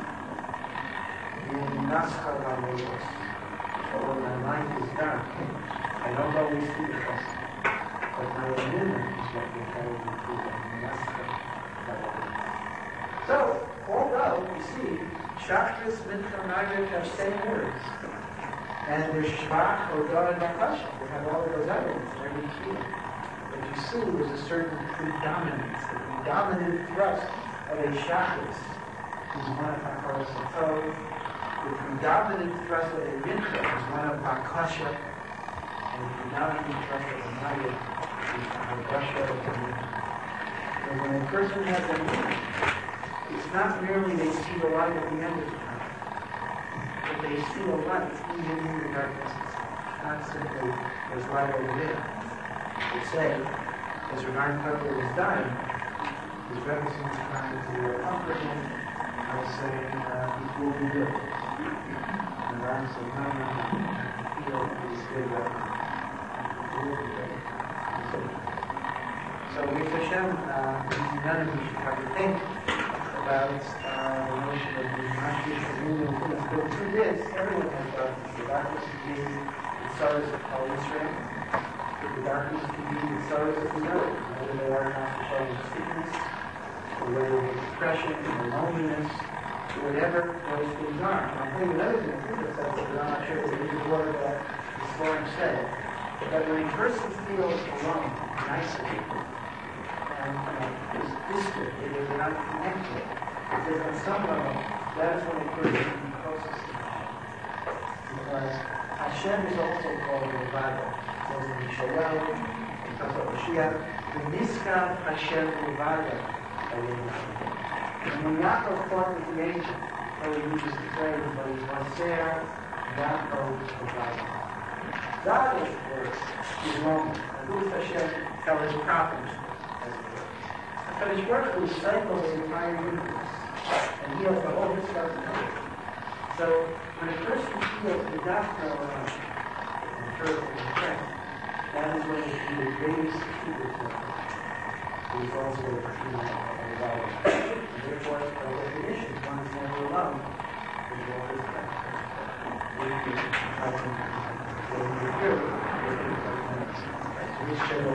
In Nascha V'Amelos. So when my life is dark, I don't always see the chesed. But my immunity is what will carry me through the Nascha V'Amelos. So, although, you see, Shachris, Mincha, Magriv have same words. And there's Shvach, Odah, and Bakasha. They have all of those elements in every field. But you see, there's a certain predominance, the predominant thrust of a Shachris, who's one of Hakaras Hatov. The predominant thrust of a Mincha is one of Bakasha. And the predominant thrust of a Magid is Bakasha of the Mincha. And when a person has a Mincha, it's not merely they see the light at the end of the tunnel. But they see a light even in the darkness. Not simply there's light over there. They say, as Renan Kepler was dying, his Rebbe seems trying to comfort him by saying, uh, it will be good. And Ram said, no, no, no, I feel it is good right now. It will be good. So, so with Hashem, uh, none of you should have to think about uh, the notion of the Mashgiach communion and things. But the truth is, everyone has darkness. The darkness can be the sorrows of Kol Yisrael. The darkness can be the sorrows of the other, whether they are not showing sickness, or whether it's depression, or loneliness, or whatever those things are. And I think another thing that says, but I'm not sure that this is what that this forum said, that when a person feels alone and isolated, and uh, is distant, they are not connected, because on some level, that is when a person can be closest to Hashem. Because Hashem is also called the Levada. It says in Yeshayahu, it talks about Mashiach, the Niskav Hashem Levada. And when Yaakov fought with the angel, so he uses the phrase, but he's Maser, Yaakov Levada. God is works, is lonely. And who is Hashem? Tell his prophets. But his work will cycle the entire universe, and he has the whole history of the universe. So when a person feels the doctrine around and first and strength, that is when it can be the greatest secret to him. is also, you know, a valid. And therefore, by definition, one is never alone. The Lord is there. We can try to go through. We should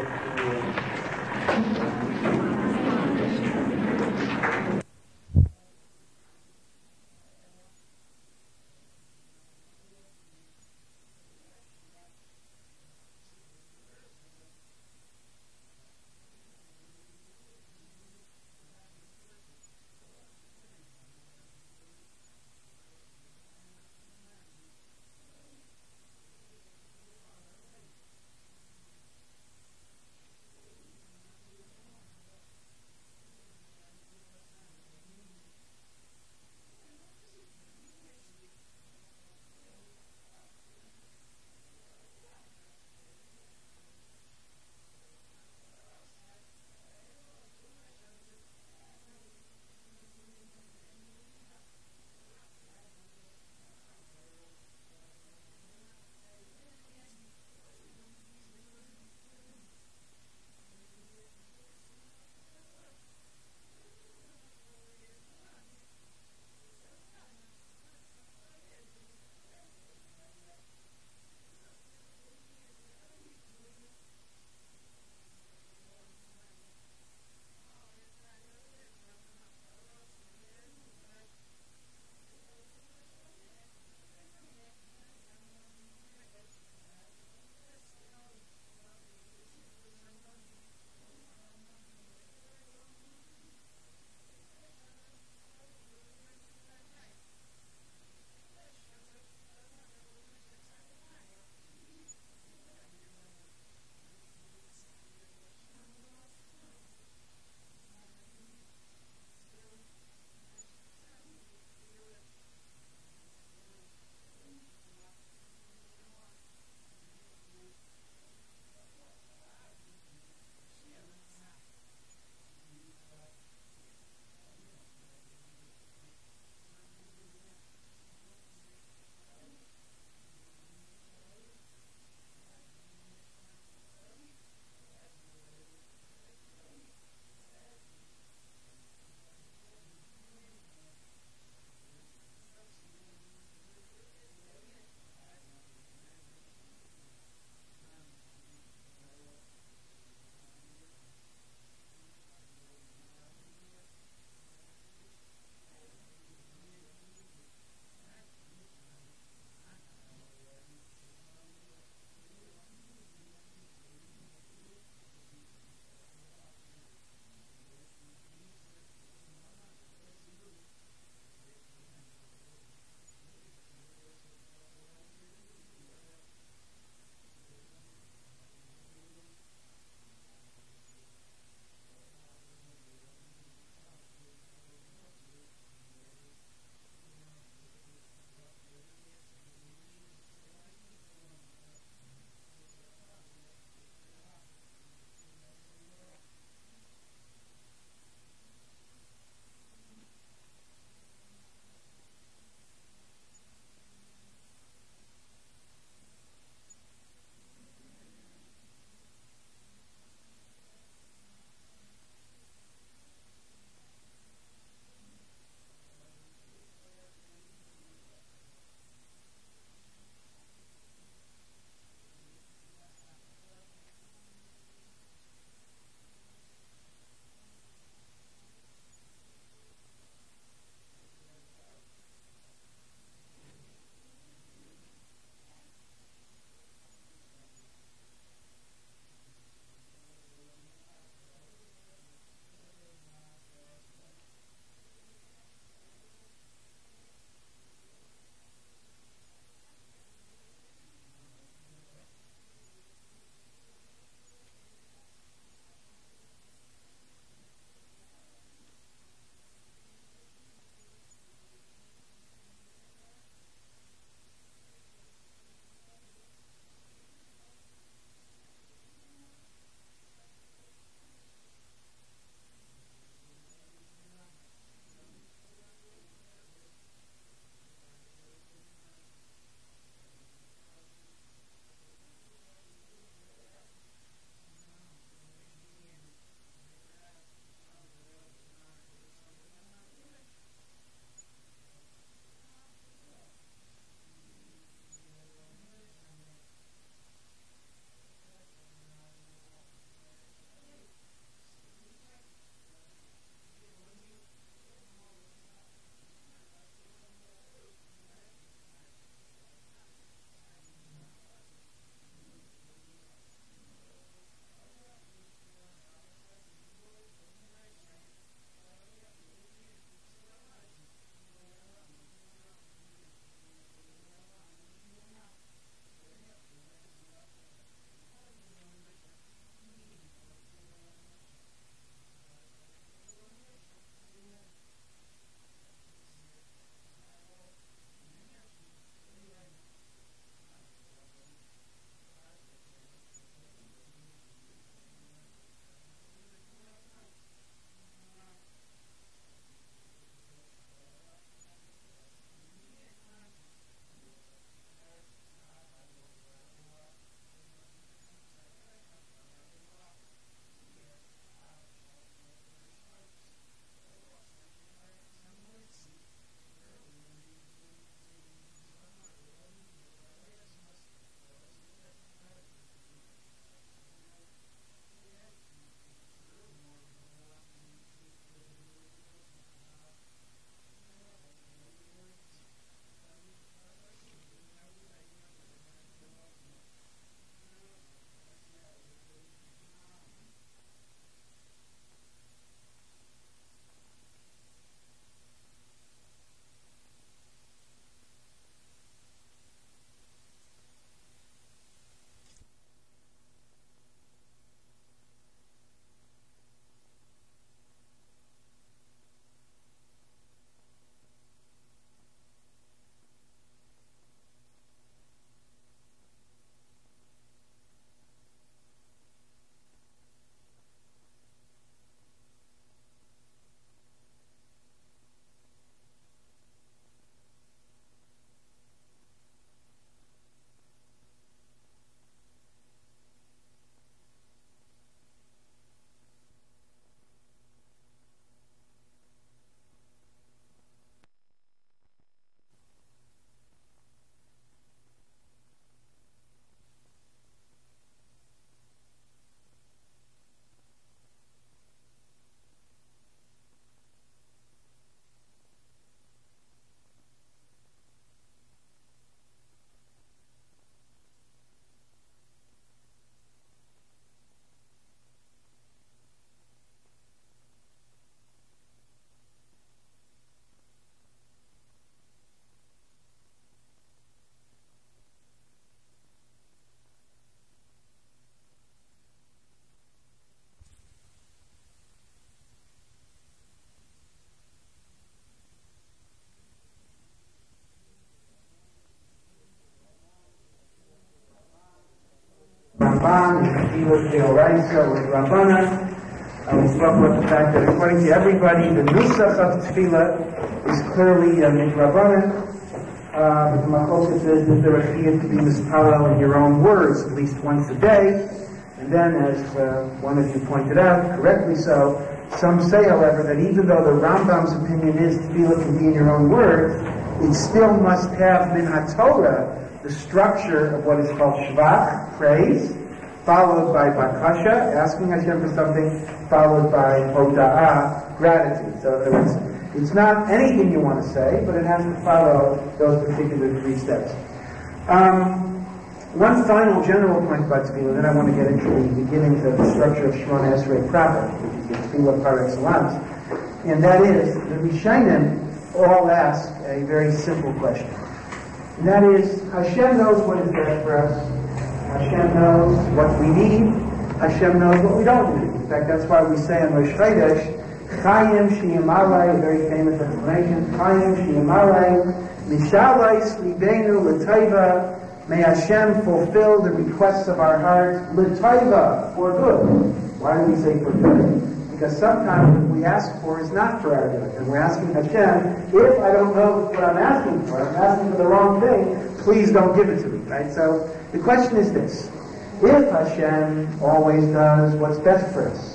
Tefillah Deoraisa with Rabbana. Uh, we spoke about the fact that according to everybody, the nusach of Tefillah is clearly a midrabanan. Uh, but the Machlokas says that there are chiyuv to be mispalel in your own words at least once a day. And then, as uh, one of you pointed out, correctly so, some say, however, that even though the Rambam's opinion is Tefillah can be in your own words, it still must have min HaTorah, the structure of what is called shvach, praise, followed by bakasha, asking Hashem for something, followed by hoda'ah, gratitude. So in other words, it's not anything you want to say, but it has to follow those particular three steps. Um, one final general point about Tefillah, then I want to get into the beginnings of the structure of Shemona Esrei proper, which is the Tefillah par excellence, and that is, the Rishonim all ask a very simple question. And that is, Hashem knows what is best for us. Hashem knows what we need. Hashem knows what we don't need. In fact, that's why we say on Rosh Chodesh, Chayim Shiyamalai, a very famous explanation, Chayim Shiyamalai, Mishalai Slibenu L'Taiva, may Hashem fulfill the requests of our hearts, L'Taiva, for good. Why do we say for good? Because sometimes what we ask for is not for our good. And we're asking Hashem, if I don't know what I'm asking for, I'm asking for the wrong thing, please don't give it to me, right? So the question is this: if Hashem always does what's best for us,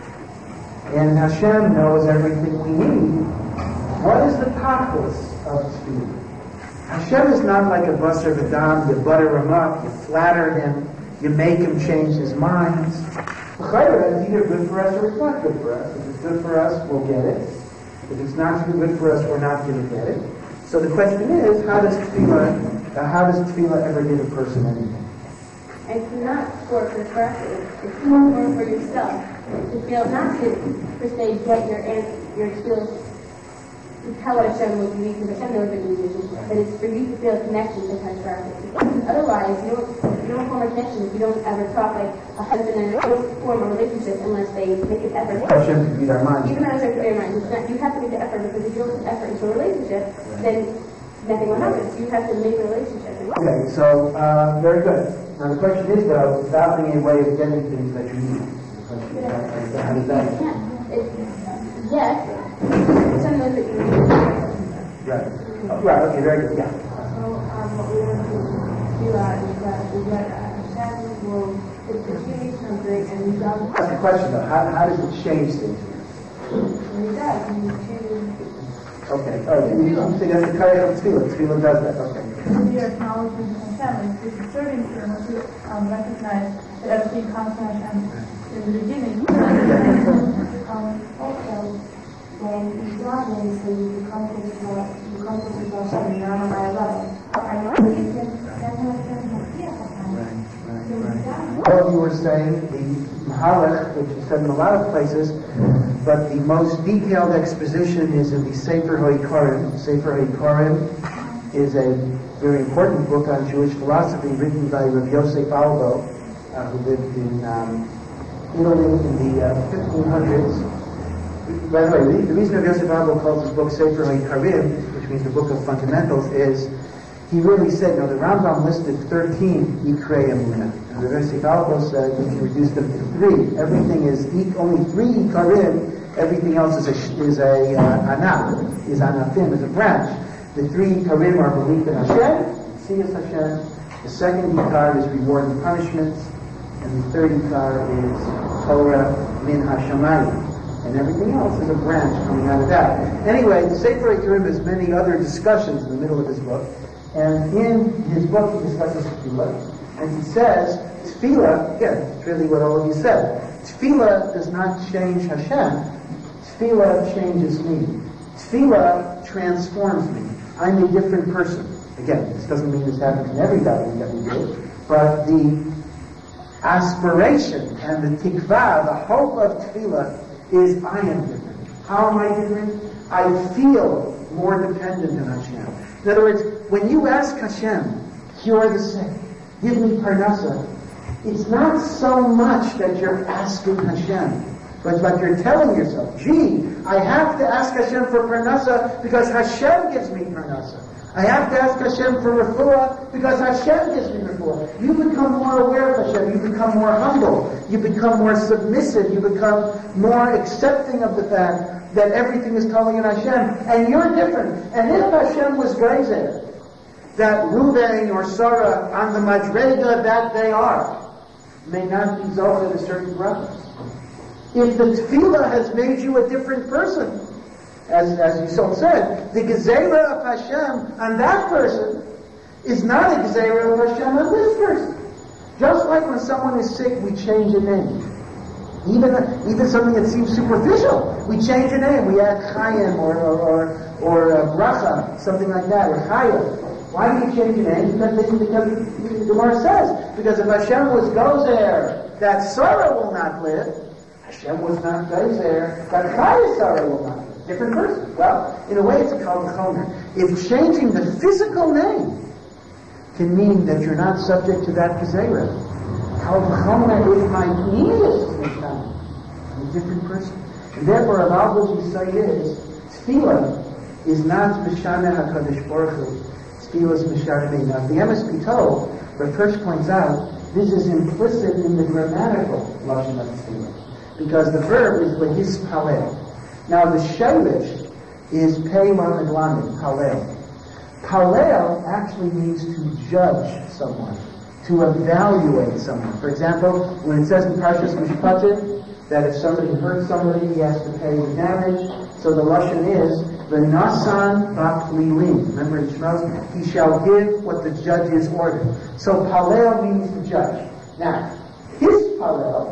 and Hashem knows everything we need, what is the tachlis of Tefillah? Hashem is not like a basar v'dam. You butter him up, you flatter him, you make him change his mind. It's either good for us or it's not good for us. If it's good for us, we'll get it. If it's not too good for us, we're not going to get it. So the question is, how does Tefillah, uh, how does Tefillah ever give a person anything? It's not for perspective. It's more for yourself. To feel not to, per se, get your your skills to tell Hashem what you need, because Hashem knows what you need, but it's for you to feel a connection to Hashem. Otherwise, you don't, you don't form a connection if you don't ever talk like a husband and a wife form a relationship unless they make an effort. Hashem to read our minds. Even though Hashem to read our minds, it's not, you have to make the effort, because if you don't put effort into a relationship, then nothing will happen. So you have to make a relationship. Okay, so uh, very good. Now the question is, though, without being a way of getting things that you need. How does that? Yes. Some knows that you need. Right. Oh, right. Okay. Very good. Yeah. So um, what we want to do uh, is that is that Hashem will, if you need something and you don't. That's the question, though. How, how does it change things? When he does, you choose. Okay. Oh, you, you say that's the Kaya of Tefillah. Tefillah does that. Okay. We are acknowledging Hashem, and this is serving to him to um, recognize that everything comes from Hashem in the beginning. Um, also, when you draw in, so you come to the you come to the Hashem, you're on a higher level. I know you can, that's how Hashem will feel sometimes. Right, right, right. All of you were saying the Mahalach, which is said in a lot of places, but the most detailed exposition is in the Sefer HaIkarim. Sefer HaIkarim is a very important book on Jewish philosophy written by Rav Yosef Albo, uh, who lived in um, Italy in the uh, fifteen hundreds. By the way, the reason Rav Yosef Albo calls his book Sefer HaIkarim, which means the book of fundamentals, is he really said, you know, the Rambam listed thirteen Ikrei Emunah. And Rav Yosef Albo said we can reduce them to three. Everything is, only three Ikarim, everything else is a, is a uh, anaf, is anafim, is a branch. The three Ikarim are belief in Hashem, see as Hashem. The second Ikar is reward and punishments. And the third Ikar is Torah min Hashemayim. And everything else is a branch coming out of that. Anyway, the Sefer HaIkarim has many other discussions in the middle of his book. And in his book he discusses Tefillah. And he says, Tefillah, again, it's really what all of you said. Tefillah does not change Hashem. Tefillah changes me. Tefillah transforms me. I'm a different person. Again, this doesn't mean this happens in every davening that we do, but the aspiration and the tikvah, the hope of tefillah, is I am different. How am I different? I feel more dependent on Hashem. In other words, when you ask Hashem, cure the sick, give me parnasa, it's not so much that you're asking Hashem, but like you're telling yourself, gee, I have to ask Hashem for parnasa because Hashem gives me parnasa. I have to ask Hashem for refuah because Hashem gives me refuah. You become more aware of Hashem. You become more humble. You become more submissive. You become more accepting of the fact that everything is coming in Hashem. And you're different. And if Hashem was Gezer, that Reuven or Sarah on the Madrega that they are, may not be Zohar to certain brothers. If the tefillah has made you a different person, as, as you so said, the Gezerah of Hashem on that person is not a Gezerah of Hashem on this person. Just like when someone is sick, we change a name. Even, even something that seems superficial, we change a name. We add Chaim or, or, or, or uh, Bracha, something like that, or Chaya. Why do you change your name? Because, they, because the Gemara says, because if Hashem was Gozer, that Sarah will not live, Hashem was not Gozer, that Chaya Sarah will not live. Different person. Well, in a way it's a Kal V'chomer. If changing the physical name can mean that you're not subject to that Gezerah, Kal V'chomer if my Niyas is not a different person. And therefore, of all what you say is, Tefillah is not Mishana HaKadosh Baruch Hu. Tefillah is Mishana Me. Now, the M S P told, but Hirsch points out, this is implicit in the grammatical Lashon of Tefillah. Because the verb is Lehis Palel. Now, the Shevish is Pei Lamed Lamed, Palel. Palel actually means to judge someone, to evaluate someone. For example, when it says in Parshas Mishpatim that if somebody hurts somebody, he has to pay the damage. So the Lashon is, V'nasan ba'plilin. Remember in Shmos, he shall give what the judge is ordered. So Palel means to judge. Now, his Palel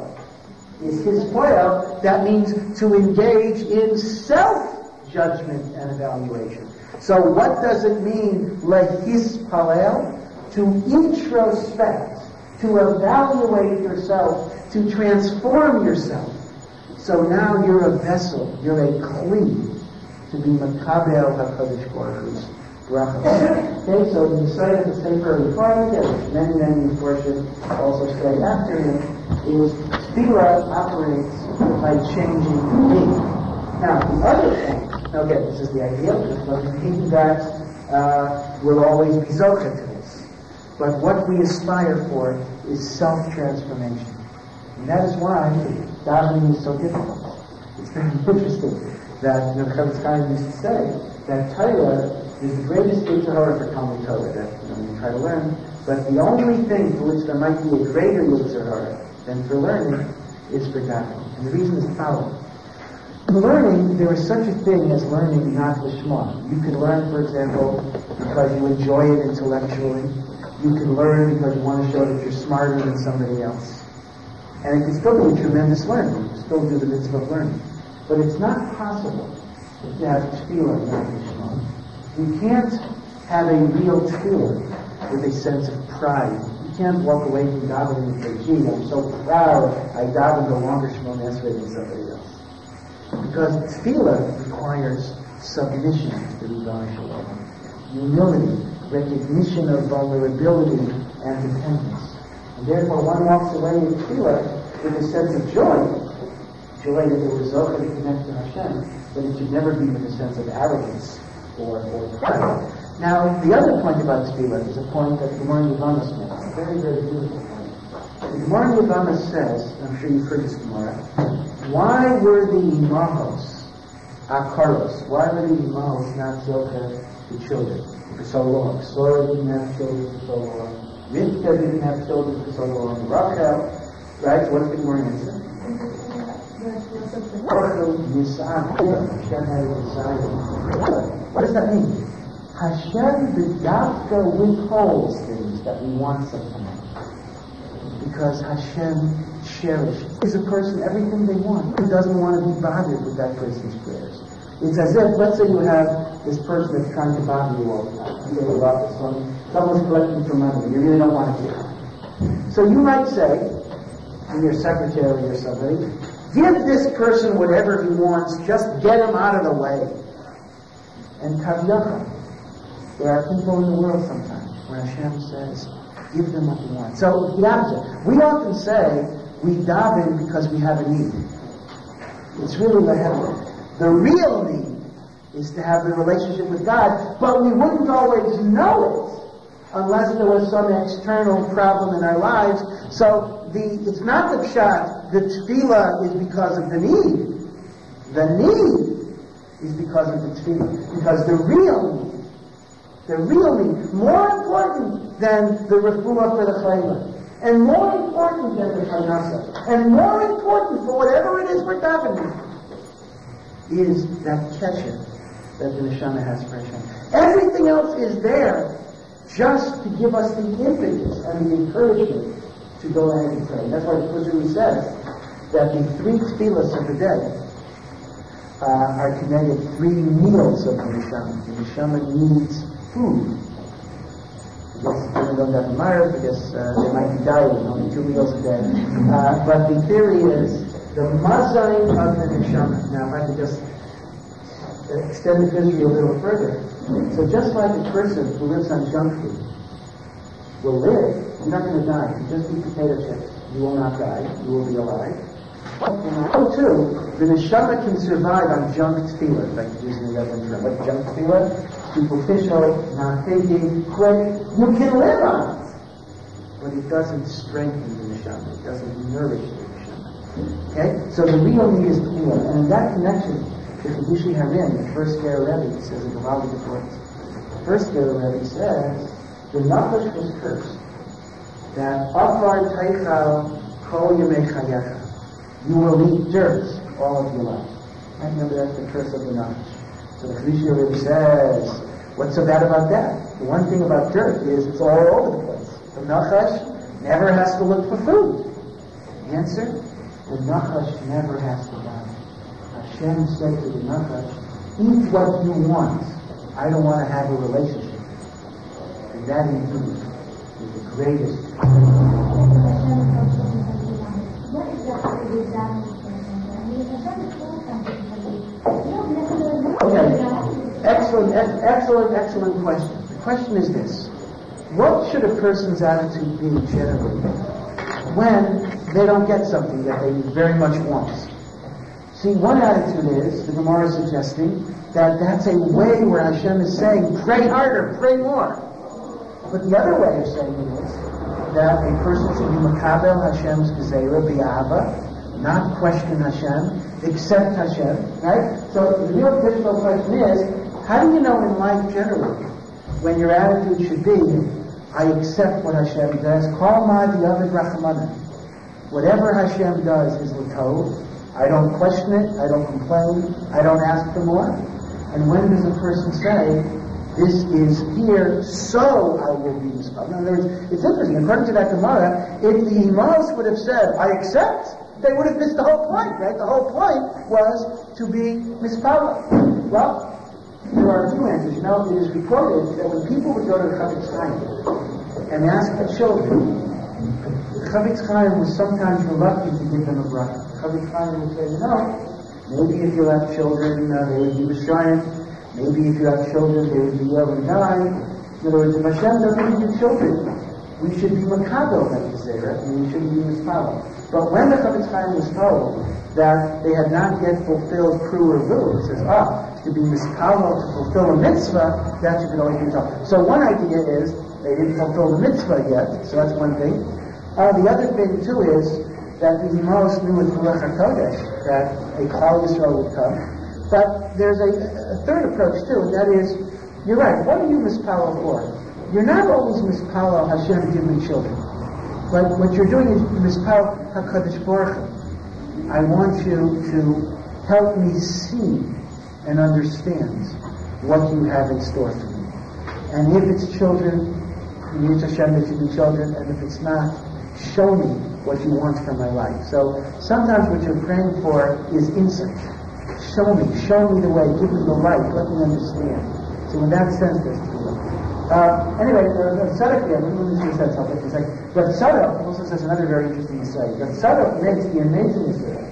is his poel, that means to engage in self-judgment and evaluation. So what does it mean, lehis palel? To introspect, to evaluate yourself, to transform yourself. So now you're a vessel, you're a kli, to be makabel HaKadosh Baruch Hu's bracha. Okay, so the side of the Sefer Required, which many, many portions also say after him, is Tefillah operates by changing me. Now, the other thing, okay, this is the idea, doesn't mean that uh, we'll always be zocha to this. But what we aspire for is self-transformation. And that is why davening is so difficult. It's very interesting that, you know, Chavetz Chaim used to say that Torah is the greatest Yetzer Hara for Talmud Torah, that, you know, you try to learn, but the only thing for which there might be a greater Yetzer Hara than for learning is for davening. And the reason is the following. In learning, there is such a thing as learning not lishma. You can learn, for example, because you enjoy it intellectually. You can learn because you want to show that you're smarter than somebody else. And it can still be a tremendous learning. You can still do the mitzvah of learning. But it's not possible to have tefillah not lishma. You can't have a real tefillah with a sense of pride. You can't walk away from davening and say, gee, I'm so proud I daven no longer Shemona Esrei than somebody else. Because tefillah requires submission to the Ribono Shel Olam, humility, recognition of vulnerability and dependence. And therefore one walks away in tefillah with a sense of joy, joy that it was zocheh to connect to Hashem, but it should never be with a sense of arrogance or, or pride. Now, the other point about tefillah is a point that the Gemara Yevamos makes, a very, very beautiful point. The Gemara Yevamos says, I'm sure you've heard this Gemara, why were the imahos, akaros, why were the imahos not zocheh to children for so long? Sarah didn't have children for so long, Rivka didn't have children for so long, Rachel, right? What's the Gemara answer? Hashem had a desire. What does that mean? Hashem b'davka withholds things that we want sometimes. Because Hashem cherishes. Is a person everything they want. Who doesn't want to be bothered with that person's prayers? It's as if, let's say you have this person that's trying to bother you all the time. You go about this one. Someone's collecting for money. You really don't want to give it. So you might say, to your secretary or somebody, give this person whatever he wants, just get him out of the way. And Kavyacha, there are people in the world sometimes where Hashem says, give them what they want. So the opposite. We often say we daven because we have a need. It's really the heaven. The real need is to have the relationship with God, but we wouldn't always know it unless there was some external problem in our lives. So the it's not the pshat, the tefillah is because of the need. The need is because of the tefillah. Because the real need, the real need, more important than the refuah for the chayla, and more important than the parnasa, and more important for whatever it is we're davening, is that kesher that the neshama has for Hashem. Everything else is there just to give us the impetus and the encouragement to go ahead and pray. That's why the Kuzuri says that the three tefillahs of the day uh, are connected three meals of the neshama. The neshama needs food. I guess even though that Mara, I guess uh, they might be dieting only two meals a day. Uh, but the theory is the mazayin of the neshama. Now, if I could just extend the history a little further. So just like a person who lives on junk food will live, you're not going to die. You just eat potato chips. You will not die. You will be alive. So too, the neshama can survive on junk tefillah, like using the other term. What junk tefillah? Superficial, not thinking, quick. You can live on it, but it doesn't strengthen the neshama. It doesn't nourish the neshama. Okay? So the real need is tefillah, and in that connection, the Kedushi Harim, the first Ger Rebbe, says in the Gavaldik reports. The first Ger Rebbe says the Nachash was cursed that Afar Teichal Kol Yemei Chayecha. You will eat dirt all of your life. I remember that's the curse of the Nachash. So the Kedushi Rebbe says, what's so bad about that? The one thing about dirt is it's all over the place. The Nachash never has to look for food. Answer: the Nachash never has to die. Hashem said to the Nachash, eat what you want. I don't want to have a relationship. And that indeed is the greatest. Okay. Excellent, excellent, excellent question. The question is this. What should a person's attitude be generally when they don't get something that they very much want? See, one attitude is, the Gemara is suggesting, that that's a way where Hashem is saying, pray harder, pray more. But the other way of saying it is that a person should be makabel Hashem's gezerah b'ahava, not question Hashem, accept Hashem, right? So the real difficult question is, how do you know in life generally, when your attitude should be, I accept what Hashem does, kol ma diavad rachamana. Whatever Hashem does is l'tov. I don't question it, I don't complain, I don't ask for more. And when does a person say, this is here, so I will be mispal? In other words, it's interesting, according to that Gemara, if the Imams would have said, I accept, they would have missed the whole point, right? The whole point was to be mispal. Well, there are two answers. You know, it is recorded that when people would go to the Chavetz Chaim and ask the children, the Chavetz Chaim was sometimes reluctant to give them a bracha. Chavetz Chaim would say, no, maybe if you have children, uh, they would be Mitzrayim. Maybe if you have children, they would be ill and die. In other words, if Hashem doesn't give you children, we should be makabel that gezerah, and we shouldn't be mispal. But when the Chavetz Chaim was told that they had not yet fulfilled Kru or Vu, it says, ah, to be mispal, to fulfill a mitzvah, that you can always be told. So one idea is, they didn't fulfill the mitzvah yet, so that's one thing. Uh, the other thing, too, is that the Imams knew with Ruach HaKodesh that a Klal Yisrael would come. But there's a, a third approach too, and that is, you're right, what are you mispal for? You're not always mispal Hashem give me children. But what you're doing is mispal HaKadosh Baruch Hu. I want you to help me see and understand what you have in store for me. And if it's children, you need Hashem that you be children, and if it's not, show me what you want from my life. So sometimes what you're praying for is insight. Show me, show me the way, give me the light, let me understand. So in that sense, there's tefillah. Uh, anyway, the, the Tzadok here, let me just say something. It's like, but Tzadok also says another very interesting insight. But Tzadok makes the amazing insight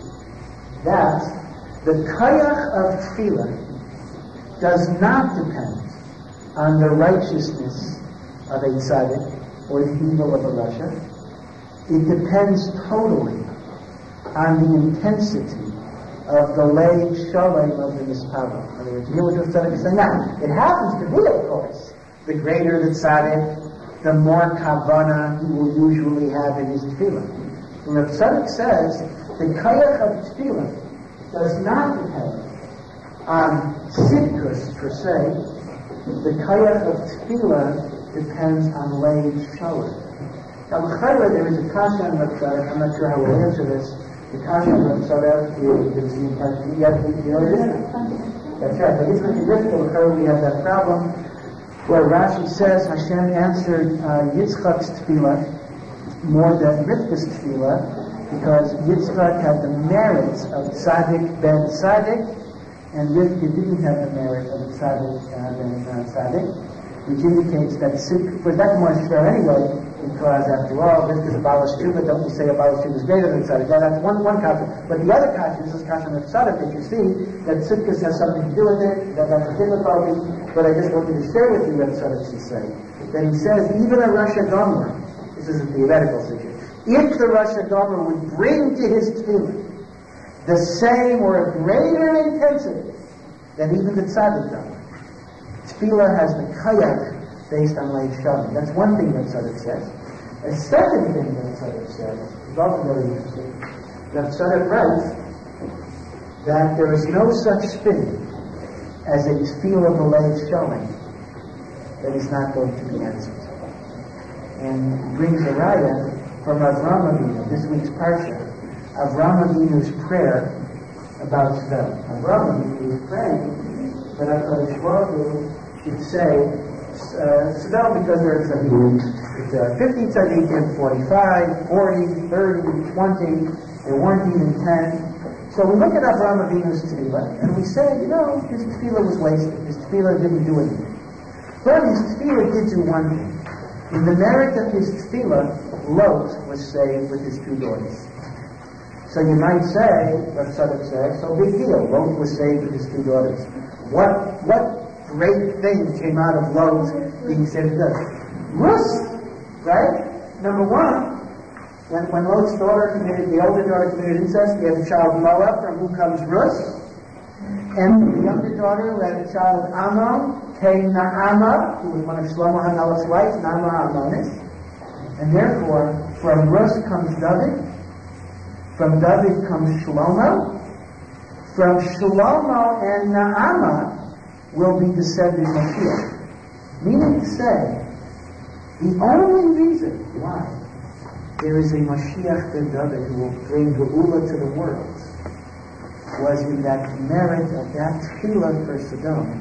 that the kayach of tefillah does not depend on the righteousness of a tzaddik or the evil of a rasha. It depends totally on the intensity of the Leid Shalom of the Mispava. In other words, you hear what the tzaddik is saying? Now, it happens to be, of course, the greater the tzaddik, the more kavana he will usually have in his tefillah. And the tzaddik says, the kayach of tefillah does not depend on sidkus per se. The kayach of tefillah depends on Leid Shalom. Now, there is a kasha on the tzaddik. I'm not sure how we'll answer this. The kasha on the tzaddik is the impartation. You know what it is? That's right. But Yitzchak and Rivka, we have that problem where Rashi says Hashem answered uh, Yitzchak's tefillah more than Rivka's tefillah because Yitzchak had the merits of tzaddik ben tzaddik and Rivka didn't have the merit of tzaddik uh, ben uh, tzaddik, which indicates that but that's more fair anyway, because after all, this is a Baal Shuvah, don't we say a Baal Shuvah is greater than tzaddik? Now, that's one, one kasha. But the other kasha is this kasha of tzaddik that you see, that tzidkus has something to do with it, that that's a difficulty, but I just wanted to share with you what tzaddik is saying. That he says, even a Rosh Hashanah, this is a theoretical situation, if the Rosh Hashanah would bring to his tefillah the same or a greater intensity than even the tzaddik does, tefillah has the kayak based on Leid Shalom. That's one thing that tzaddik says. A second thing that tzaddik says is also very interesting. That tzaddik writes that there is no such thing as a tefillah of the Leid Shalom that is not going to be answered. And brings a raya from Avraham Avinu, this week's parsha, Avraham Avinu's prayer about Svel. Avraham Avinu is praying that HaKadosh Baruch Hu should say uh, Svel because there are tzaddikim. There are fifty tzaddikim, forty-five, forty, thirty, twenty. There weren't even ten. So we look at Avraham Avinu's tefillah and we say, you know, his tefillah was wasted. His tefillah didn't do anything. But his tefillah did do one thing. In the merit of his tefillah, Lot was saved with his two daughters. So you might say, what Tzaddik said, so big deal. Lot was saved with his two daughters. What what great thing came out of Lot being saved with us? Rus, right? Number one, when, when Lot's daughter committed, the older daughter committed incest, he had a child Moab, from who comes Rus. And the younger daughter who had a child Ammon, came Naamah, who was one of Shlomo HaMelech's wives, Naamah Ammonis. And therefore, from Rus comes David, from David comes Shlomo, from Shlomo and Naamah will be descended Mashiach. Meaning to say, the only reason why there is a Mashiach ben David who will bring Geula to the world was in that merit of that tefillah for Sodom,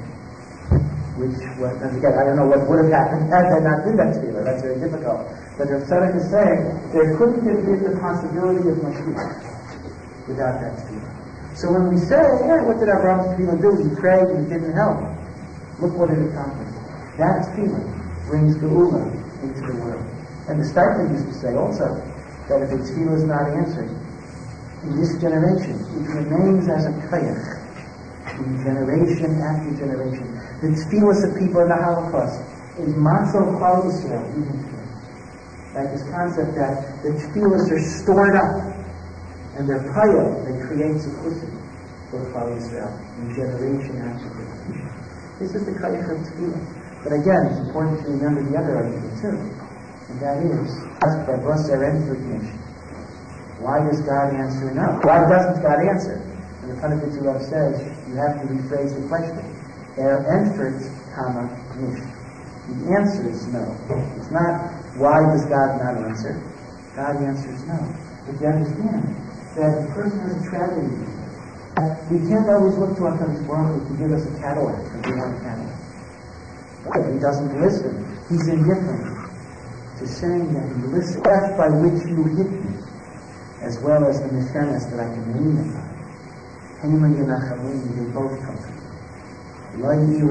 which was, and again, I don't know what would have happened had they not been that tefillah. That's very difficult. But the Tzaddik is saying there couldn't have been the possibility of Mashiach without that tefillah. So when we say, yeah, what did Abraham's tefillah do? He prayed and it didn't help. Look what it accomplished. That tefillah brings Geula into the world. And the Steipler used to say also that if the tefillah is not answered in this generation, it remains as a kayach in generation after generation. The tefillahs of people in the Holocaust is matzah klal Yisrael, even today. Like this concept that the tefillahs are stored up and they're payah, they create simplicity for klal Yisrael in generation after generation. This is the kayach of tefillah. But again, it's important to remember the other argument too, and that is asked by Brosser and Friedrich. Why does God answer no? Why doesn't God answer? And the Panafitz Rav says you have to rephrase the question. Er entfert, comma, nicht. The answer is no. It's not why does God not answer. God answers no. But you understand that a person has a tragedy. We can't always look to HaKadosh Baruch Hu to give us a Cadillac if we want a Cadillac. But he doesn't listen. He's indifferent to saying that he listens. That by which you hit me, as well as the Meshemes that I can lean upon. Hema Yenachavim, they both come from me. I'm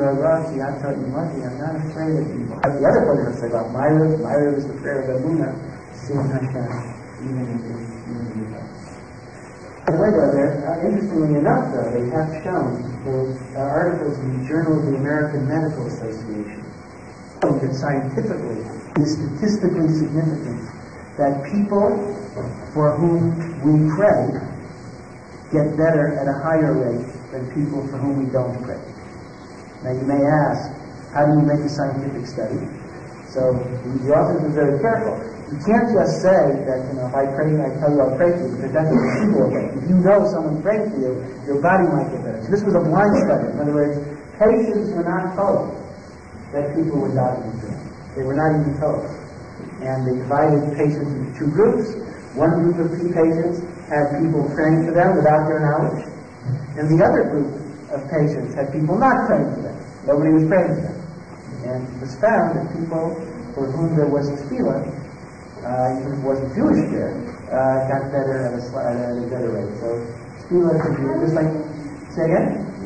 not afraid of evil. The other part of it is about Myra. Myra is the prayer of Emunah, seeing Hashem, even in the even in the dark. By the way, though, uh, interestingly enough, though, they have shown those uh, articles in the Journal of the American Medical Association that scientifically is statistically significant that people for whom we pray get better at a higher rate than people for whom we don't pray. Now you may ask, how do you make a scientific study? So the authors are very careful. You can't just say that, you know, if I pray, I tell you I'll pray for you, because that's what people will think. If you know someone's praying for you, your body might get better. So this was a blind study. In other words, patients were not told that people were dying of them. They were not even told. And they divided patients into two groups. One group of patients had people praying for them without their knowledge. And the other group of patients had people not praying for them. Nobody was praying for them. And it was found that people for whom there was tefillah, uh, even if it wasn't Jewish there, uh, got better at a, at a better rate. So tefillah could be just like, say again?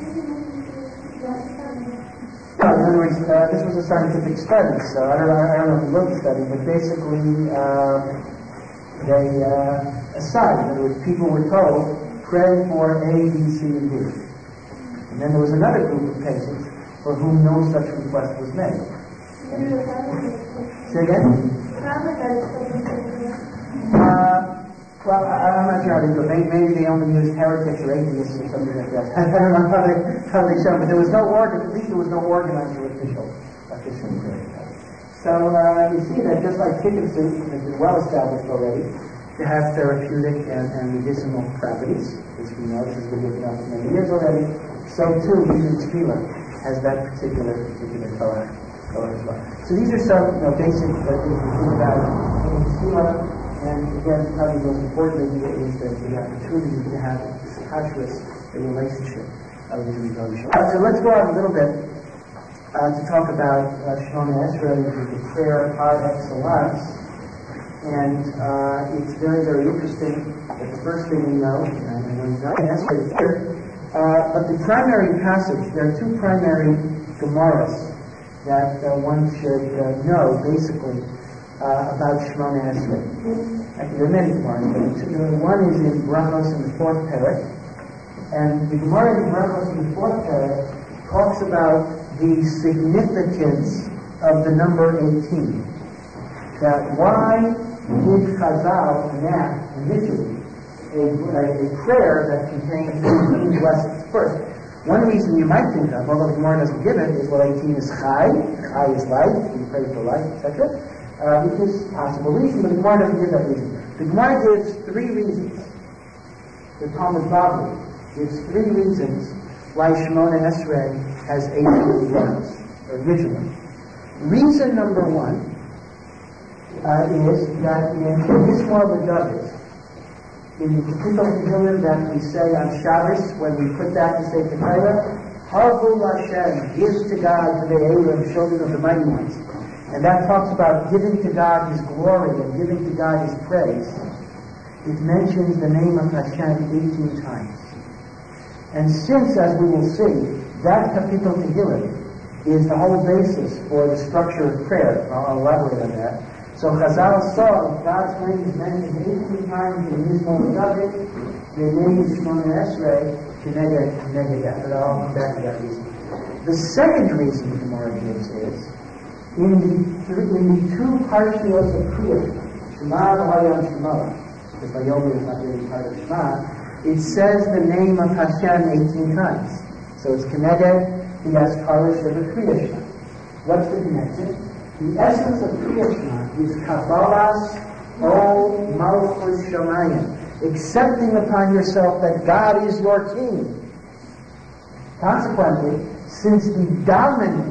No, in other words, uh, this was a scientific study, so I don't know, I don't know if you wrote the study, but basically uh, they uh, aside. In other words, people were told, pray for A, B, C, and D. And then there was another group of patients for whom no such request was made. And, say again? Uh, well, I, I'm not sure how they do it. Maybe, maybe they only used heretics or atheists or something like that. I don't know how they, how they show, but there was no organ, at least there was no organized or official, official prayer. So uh, you see that just like chicken soup has been well established already to have therapeutic and, and medicinal properties, as we know, this has been given out for many years already, so too even tefillah has that particular particular color, color as well. So these are some you know, basic uh, things to think about in tefillah. And again, probably the most important idea is that the opportunity to have this kashrus, a relationship uh, with the Rebbe. Uh, so let's go on a little bit uh, to talk about uh, Shemona Esrei, which is the prayer par excellence. And uh, it's very, very interesting that the first thing we know, and I know he's not an Esrei here, uh, but the primary passage, there are two primary Gemaras that uh, one should uh, know, basically, Uh, about Shemona Esrei. Actually, there are many Gemaras, but in particular, one is in Brachos in the fourth parak, and the Gemara in Brachos in the fourth parak talks about the significance of the number eighteen. That why did Chazal enact initially a, a, a prayer that contains eighteen blessings? First, one reason you might think of, although the Gemara doesn't give it, is well, eighteen is Chai, Chai is life, you pray for life, et cetera. Uh, which is a possible reason, but the Gemara doesn't give that reason. The Gemara gives three reasons. The Talmud Bavli gives three reasons why Shemona Esrei has eighteen words, originally. Reason number one uh, is that in Yismor B'David, in the Kepitel Tehillim that we say on Shabbos, when we put that to say Ketayah, Harvu Hashem, give to God for the Elam, children of the mighty ones. And that talks about giving to God His glory and giving to God His praise. It mentions the name of Hashem eighteen times. And since, as we will see, that Kepitel Tehillim is the whole basis for the structure of prayer, I'll elaborate on that. So Chazal saw that God's name is mentioned eighteen times in Yismor B'David, the name is Shemona Esrei, Keneged, Keneged, but I'll come back to that reason. The second reason the Gemara gives is, In the, in the two parshios of creation, Shema, Vayom, Shema, because Vayomer is not really part of Shema, it says the name of Hashem eighteen times. So it's Keneged, the Askaros of the creation. What's the connection? The essence of creation is Kabbalas, O Malchus Shamayim, accepting upon yourself that God is your king. Consequently, since the dominant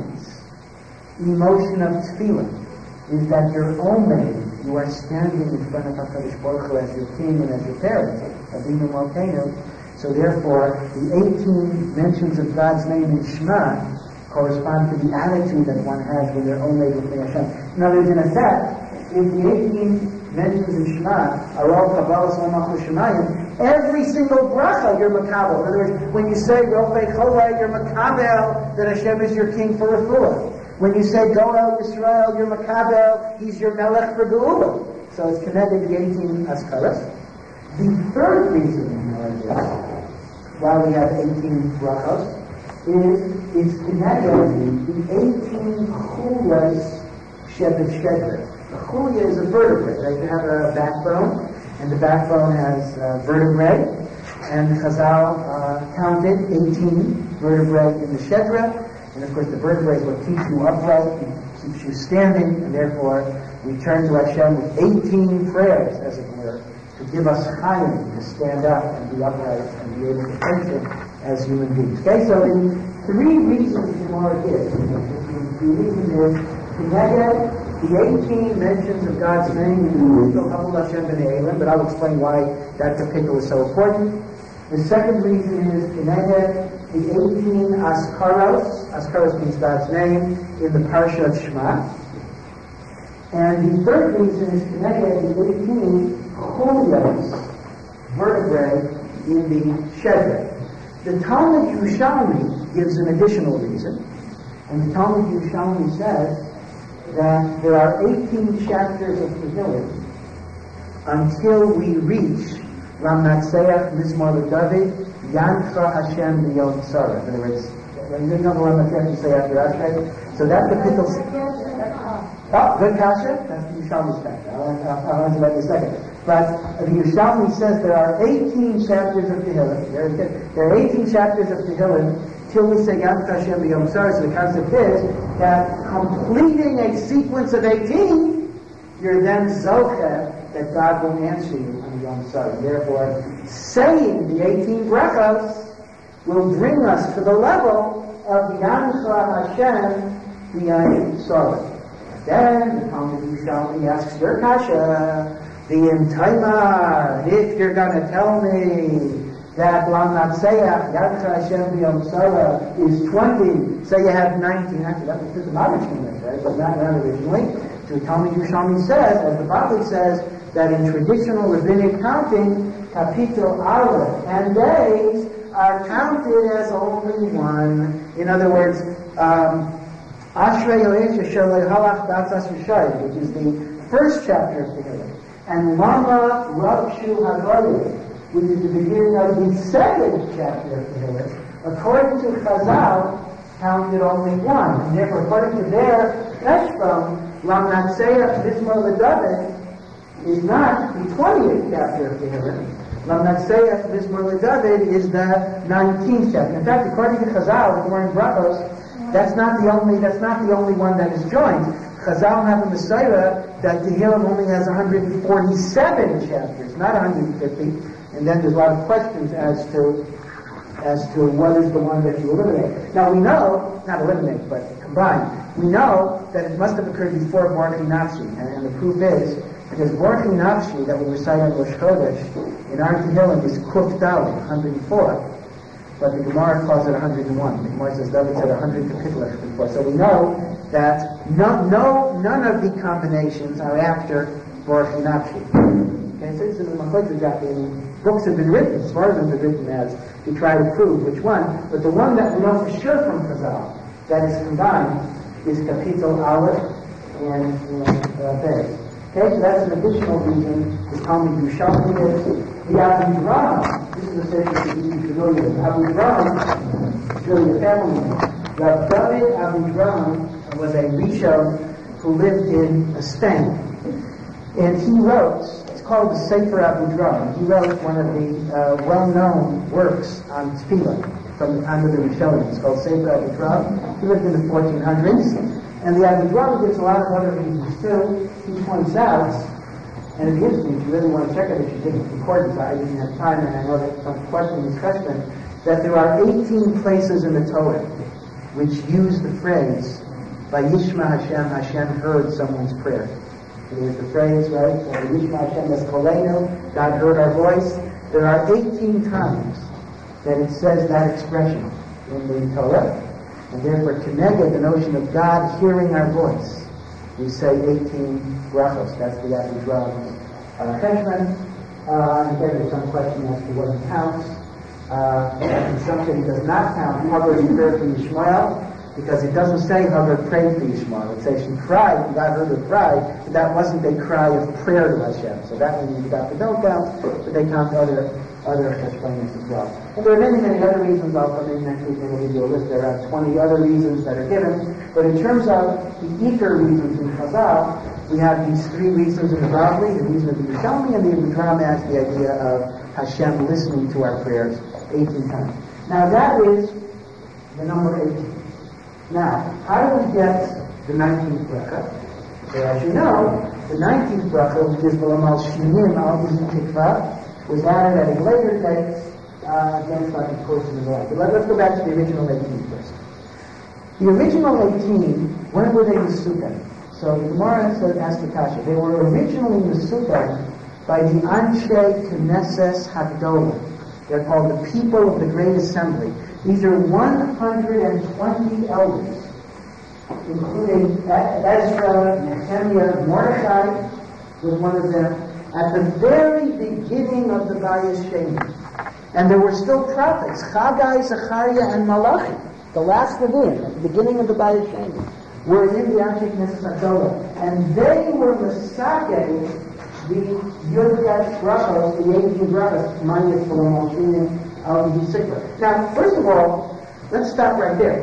emotion of tefillah is that you're omeid, you are standing in front of HaKadosh Baruch Hu as your king and as your parent, Avinu Malkeinu. So therefore, the eighteen mentions of God's name in Shema correspond to the attitude that one has when they're omeid with Hashem. In other words, in effect, if the eighteen mentions in Shema are all Kabbalas Malchus Shemayim, every single bracha you're makabel. In other words, when you say Rofei Cholei, you're makabel that Hashem is your king for refuah. When you say Go El Yisrael, you're makabel, He's your melech for geula. So it's connected the eighteen askaras. The third reason in this, why we have eighteen brachos, is it's connected the eighteen chulas shevet shevet. The chulia is a vertebrae, right? You have a backbone, and the backbone has uh, vertebrae, and Chazal uh, counted eighteen vertebrae in the Shedra, and of course the vertebrae is what keeps you upright, keeps you standing, and therefore we turn to Hashem with eighteen prayers, as it were, to give us chayim, to stand up and be upright and be able to function as human beings. Okay, so the three reasons the Gemara gives. The reason is, the eighteen mentions of God's name in the Hamul Hashem B'nai Elim, but I'll explain why that particular is so important. The second reason is Kineged, the eighteen Askaros, Askaros means God's name, in the Parsha of Shema. And the third reason is Kineged, the eighteen Chulios, vertebrae, in the Shedra. The Talmud Yerushalmi gives an additional reason, and the Talmud Yerushalmi says that there are eighteen chapters of Tehillim until we reach Lamnatseach Mizmor LeDavid Yancha Hashem B'Yom Tzara. In other words, you know the Lamnatseach you say after Ashrei. So that's the pickle. Oh, good kasha. That's the Yerushalmi's kasha. I'll, I'll answer that in a second. But the Yerushalmi says there are eighteen chapters of Tehillim. There, there are eighteen chapters of Tehillim till we say Yancha Hashem B'Yom Tzara. So the concept is that completing a sequence of eighteen, you're then zocheh that God will answer you on Yom Tzara. Therefore, saying the eighteen brachos will bring us to the level of Yancha Hashem B'Yom Tzara. Then the Talmud Yerushalmi asks your kasha, the Taimar, if you're going to tell me that Lamnatseach Yancha Hashem B'Yom Tzara is twenty, say you have nineteen. Actually, that's what the Mavashim says, but not, not originally. So the Talmud Yerushalmi says, as the Bali says, that in traditional rabbinic counting, Kapitel Aleph and days are counted as only one. In other words, um, Ashrei Yoesh Asher Lehalach B'Atzas Rishayim, which is the first chapter of Tehillim, and Lama Rabshu Hagayim, which is the beginning of the second chapter of Tehillim, according to Chazal, counted only one. And therefore, according to their Eshbam, Lamnatseach Mizmor LeDavid is not the twentieth chapter of Tehillim. Lamnatseach Mizmor LeDavid is the nineteenth chapter. In fact, according to Chazal, the Gemara in Brachos, that's not the only that's not the only one that is joined. Chazal have a Messiah that Tehillim only has one hundred forty-seven chapters, not one hundred fifty. And then there's a lot of questions as to as to what is the one that you eliminate. Now we know, not eliminate, but combine. We know that it must have occurred before Borchi Nafshi, and, and the proof is because Borchi Nafshi that we recite on Rosh Chodesh in our Tehillim is Kuf Dalet, one hundred four. But the Gemara calls it one hundred one. The Gemara says David said one hundred kapitla before. So we know that no, no, none of the combinations are after Borchi Nafshi. Okay, so this is the Machodzah. Books have been written, as far as have been written as to try to prove which one. But the one that we know for sure from Chazal that is combined is Kapitel Aleph and uh, Beis. Okay, so that's an additional reason the Talmud Yerushalmi is. The Avidraham, this is a section that you should be familiar with. Avidraham is really the family name. Rav David Avidraham was a Rishon who lived in Spain. And he wrote, it's called the Sefer Avidraham. He wrote one of the uh, well-known works on Tefillah from the time of the Rishonim. It's called Sefer Avidraham. He lived in the fourteen hundreds. And the Avidraham gives a lot of other reasons too. He points out, and it gives me, if you really want to check it, if you take the concordance, I didn't have time, and I know that some question is question, that there are eighteen places in the Torah which use the phrase, Vayishma Hashem, Hashem heard someone's prayer. So there's the phrase, right? Vayishma Hashem Eskolenu, God heard our voice. There are eighteen times that it says that expression in the Torah, and therefore, Keneged, the notion of God hearing our voice, we say eighteen brachos. That's the Avidraham uh, Cheshbon. Uh, and again, there's some question as to what he counts. Uh, in some cases, he does not count Hagar's prayer for Yishmael, because it doesn't say Hagar prayed for Yishmael. It says she cried, and God heard her cry, but that wasn't a cry of prayer to Hashem. So that one you got to don't count, but they count other other Cheshbonis as well. And there are many, many other reasons. I'll come in next week and we'll give you a list. There are twenty other reasons that are given. But in terms of the Iker reasons in Chazal, we have these three reasons in the Bavli, the reason of the Yerushalmi, and the Avidraham adds the idea of Hashem listening to our prayers eighteen times. Now that is the number eighteen. Now, how do we get the nineteenth bracha? So as you know, the nineteenth bracha, which is V'lamal Shminim Al Izin Tikva, was added at a later date uh, against like the course of the life. But let, let's go back to the original eighteen first. The original eighteen, when were they Mesukan? So the Gemara said, asked the Kasha, they were originally Mesukan by the Anshe Knesses Hagdolah. They're called the people of the Great Assembly. These are one hundred twenty elders, including Ezra, Nehemiah, Mordechai was one of them, at the very beginning of the Bayis Sheni. And there were still prophets, Chagai, Zechariah, and Malachi, the last Nevi'im, at the beginning of the Bayis Sheni, were in the Anshe Knesses Hagdolah. And they were Mesakeh, the Yud-Tet brachos, the eighteen brachos, Mayit V'lamal Shminim Al Izin Tikva. Now, first of all, let's stop right there.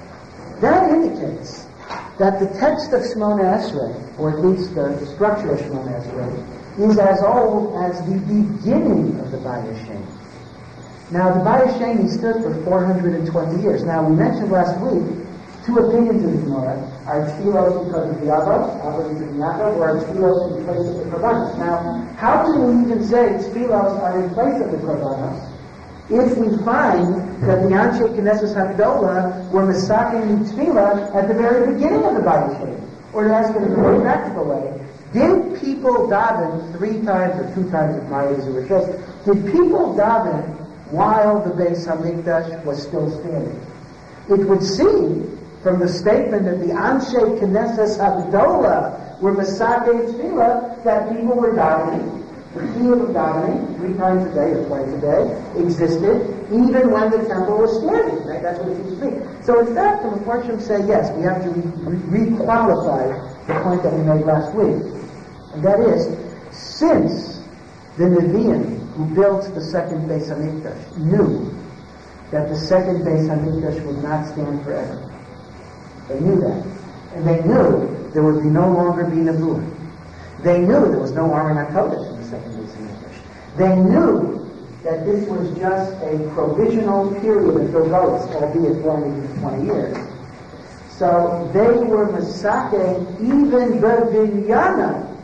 That indicates that the text of Shemona Esrei, or at least the structure of Shemona Esrei, is as old as the beginning of the Bayis Sheni. Now, the Bayis Sheni stood for four hundred twenty years. Now, we mentioned last week two opinions of the Gemara: are tefillos because of the Avos, Avos because of the Yaakov, or are tefillos in place of the Korbanos? Now, how can we even say tefillos are in place of the Korbanos if we find that the Anshe Knesses Hagdolah were Mesakim Tefillah at the very beginning of the Bayis Sheni? Or to ask it in a more practical way, did people daven three times or two times if Maya is a Rishos? Did people daven while the Beis Hamikdash was still standing? It would seem from the statement that the Anshe Knesses Hagdolah were Mesakim Tefillah that people were davening. The chiyuv of davening, three times a day or twice a day, existed even when the temple was standing. Right? That's what it seems to be. So in fact, the Mefarshim say, yes, we have to re- re-qualify the point that we made last week. And that is, since the Nevi'im who built the second Beis Hamikdash knew that the second Beis Hamikdash would not stand forever. They knew that. And they knew there would be no longer be Nevuah. They knew there was no Aron HaKodesh in the second Beis Hamikdash. They knew that this was just a provisional period of Gilgalos, albeit for only twenty years. So they were Mesakeh even the Vinyana,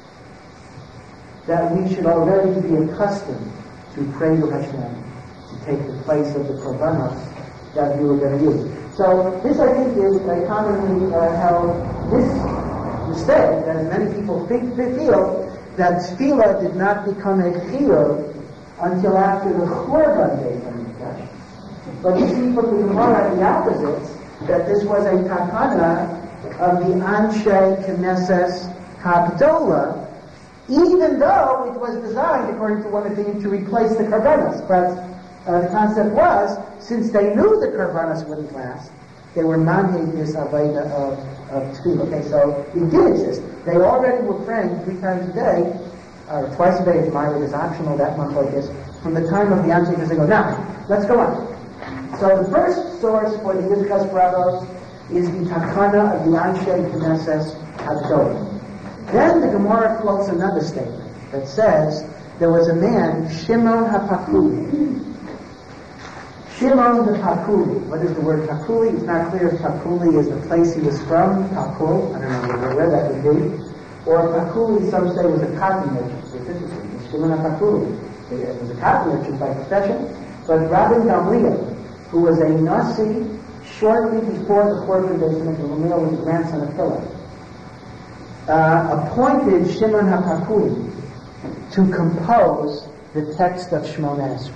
that we should already be accustomed to pray to Hashem, to take the place of the Korbanos that we were going to use. So this, I think, is a commonly uh, held this mistake that many people think, feel that Tefillah did not become a chiyuv until after the Churban Beis Hamikdash. But you see from the Gemara the opposite, that this was a takana of the Anshe Knesses Hagdolah, even though it was designed, according to one opinion, to replace the Korbanos. But uh, the concept was, since they knew the Korbanos wouldn't last, they were manhig this Aveda of, of Tefillah. Okay, so it did exist. They already were praying three times a day, or twice a day if Myra is optional, that month like this, from the time of the Anshe Knesses. They go, now, let's go on. So the first source for the Yudkas Bravos is the Takana of the Anshe Knesses Hagdolah. Then the Gemara quotes another statement that says there was a man, Shimon HaPakuli. Shimon the Pakuli. What is the word Pakuli? It's not clear if Pakuli is the place he was from, Pakul, I don't know where that would be. Or Pakuli, some say, was a cotton merchant. So it's interesting. Shimon HaPakuli. It was a cotton merchant by profession. But Rabbi Gamliel, who was a Nasi shortly before the Churban Beis Hamikdash, Gamliel was the grandson of Philip, uh, appointed Shimon HaPakuli to compose the text of Shemona Esrei.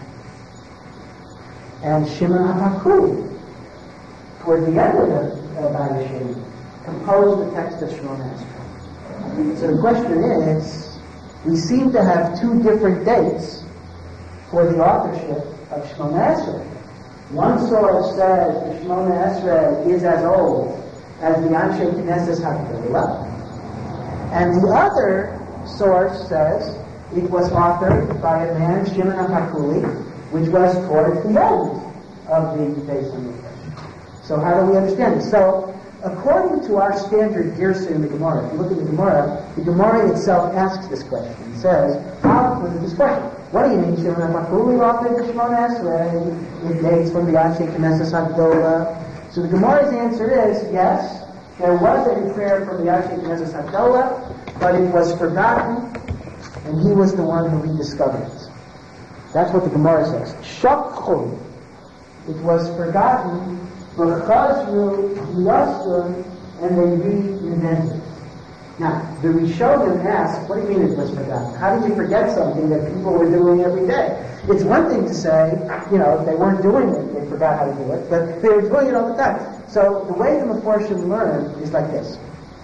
And Shimon HaPakuli, toward the end of the Bayis Sheni, composed the text of Shemona Esrei. So the question is, we seem to have two different dates for the authorship of Shemona Esrei. One source says the Shemona Esrei is as old as the Anshe Knesses Hagdolah, and the other source says it was authored by a man, Shimon HaPakuli, which was towards the end of the Beis Hamikdash. So how do we understand this? So, according to our standard Girsa in the Gemara, if you look at the Gemara, the Gemara itself asks this question. It says, how was it this question? what do you mean, Shimon HaPakuli offered the Shemona Esrei? It dates from the Anshe Knesset Hagdola. So the Gemara's answer is, yes, there was a prayer from the Anshe Knesset Hagdola, but it was forgotten, and he was the one who rediscovered it. That's what the Gemara says. Shakchun. It was forgotten, v'chazru yasun, and they reinvented it. Now, the Rishonim ask, what do you mean it was forgotten? How did you forget something that people were doing every day? It's one thing to say, you know, if they weren't doing it, they forgot how to do it, but they were doing it all the time. So the way the Meforshim learned is like this.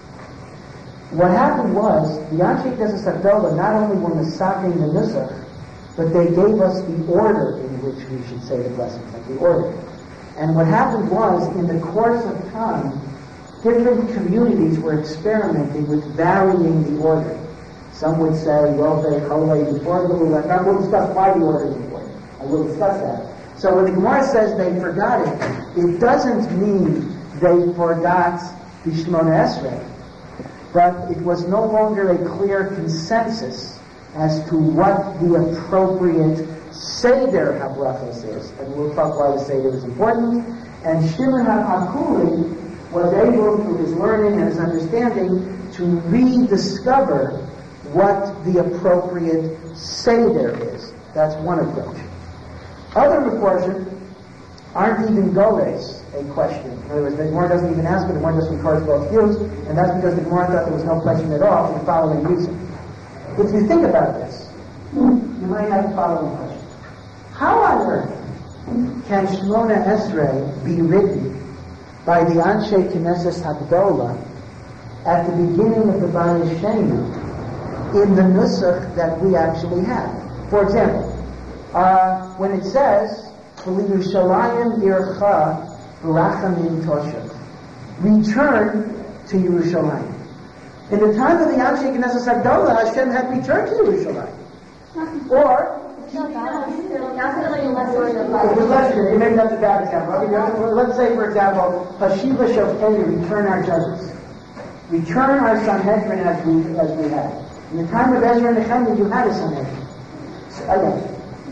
What happened was, the Anshe Knesset Hagdola not only were misaking the Nusach, but they gave us the order in which we should say the blessings, like the order. And what happened was, in the course of time, different communities were experimenting with varying the order. Some would say, Yovei, Cholei, before the Lulav. I will discuss why the order is important. I will discuss that. So when the Gemara says they forgot it, it doesn't mean they forgot the Shemona Esrei, but it was no longer a clear consensus as to what the appropriate Seder HaBrachos is. And we'll talk why the Seder is important. And Shimon HaPakuli was able, through his learning and his understanding, to rediscover what the appropriate Seder is. That's one approach. Other Meforshim aren't even goles a question. In other words, the Gemara doesn't even ask, but the Gemara just records both views, and that's because the Gemara thought there was no question at all in the following reason. If you think about this, you might have the following question. How on earth can Shemona Esrei be written by the Anshe Knesset Hagdola at the beginning of the Baal Sheni in the Nusach that we actually have? For example, uh, when it says, V'Yerushalayim ircha v'rachamim toshav, return to Yerushalayim. In the time of the Anshe Knesset Hagdola, Hashem had returned to Yerushalayim. Or, it was less than, maybe that's a bad example. I mean, let's say, for example, Hashiva Shofteinu, return our judges. Return our Sanhedrin as we, as we had. In the time of Ezra and Nehemiah, you had a Sanhedrin. So, again.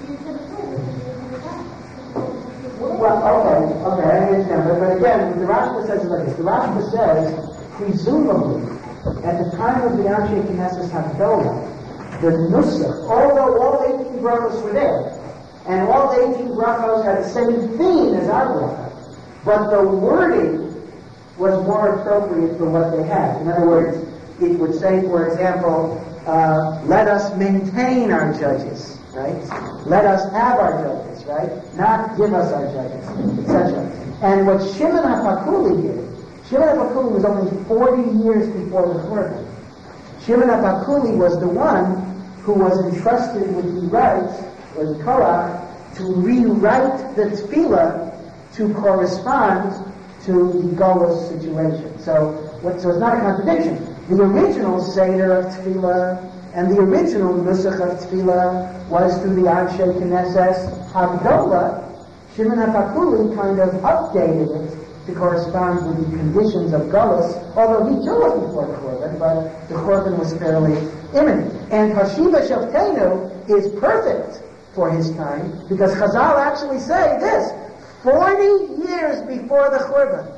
Well, okay, okay, I understand. But, but again, the Rashba says it like this. The Rashba says, presumably, at the time of the Anshe Knesset Hagdola, the Nusach, although all eighteen brachos were there, and all eighteen brachos had the same theme as our bracha, but the wording was more appropriate for what they had. In other words, it would say, for example, uh, let us maintain our judges, right? Let us have our judges, right? Not give us our judges, et cetera. And what Shimon HaPakuli did, Shimon HaPakuli was only forty years before the Churban. Shimon HaPakuli was the one who was entrusted with the right, or the koach, to rewrite the tefillah to correspond to the Golos situation. So, what, so it's not a contradiction. The original Seder of tefillah and the original Nusach of tefillah was through the Anshe Knesset Hagdola. Shimon HaPakuli kind of updated it to correspond with the conditions of Golos, although he too was before the Churban, but the Churban was fairly imminent. And Hashiva Shofteinu is perfect for his time, because Chazal actually say this, forty years before the Churban,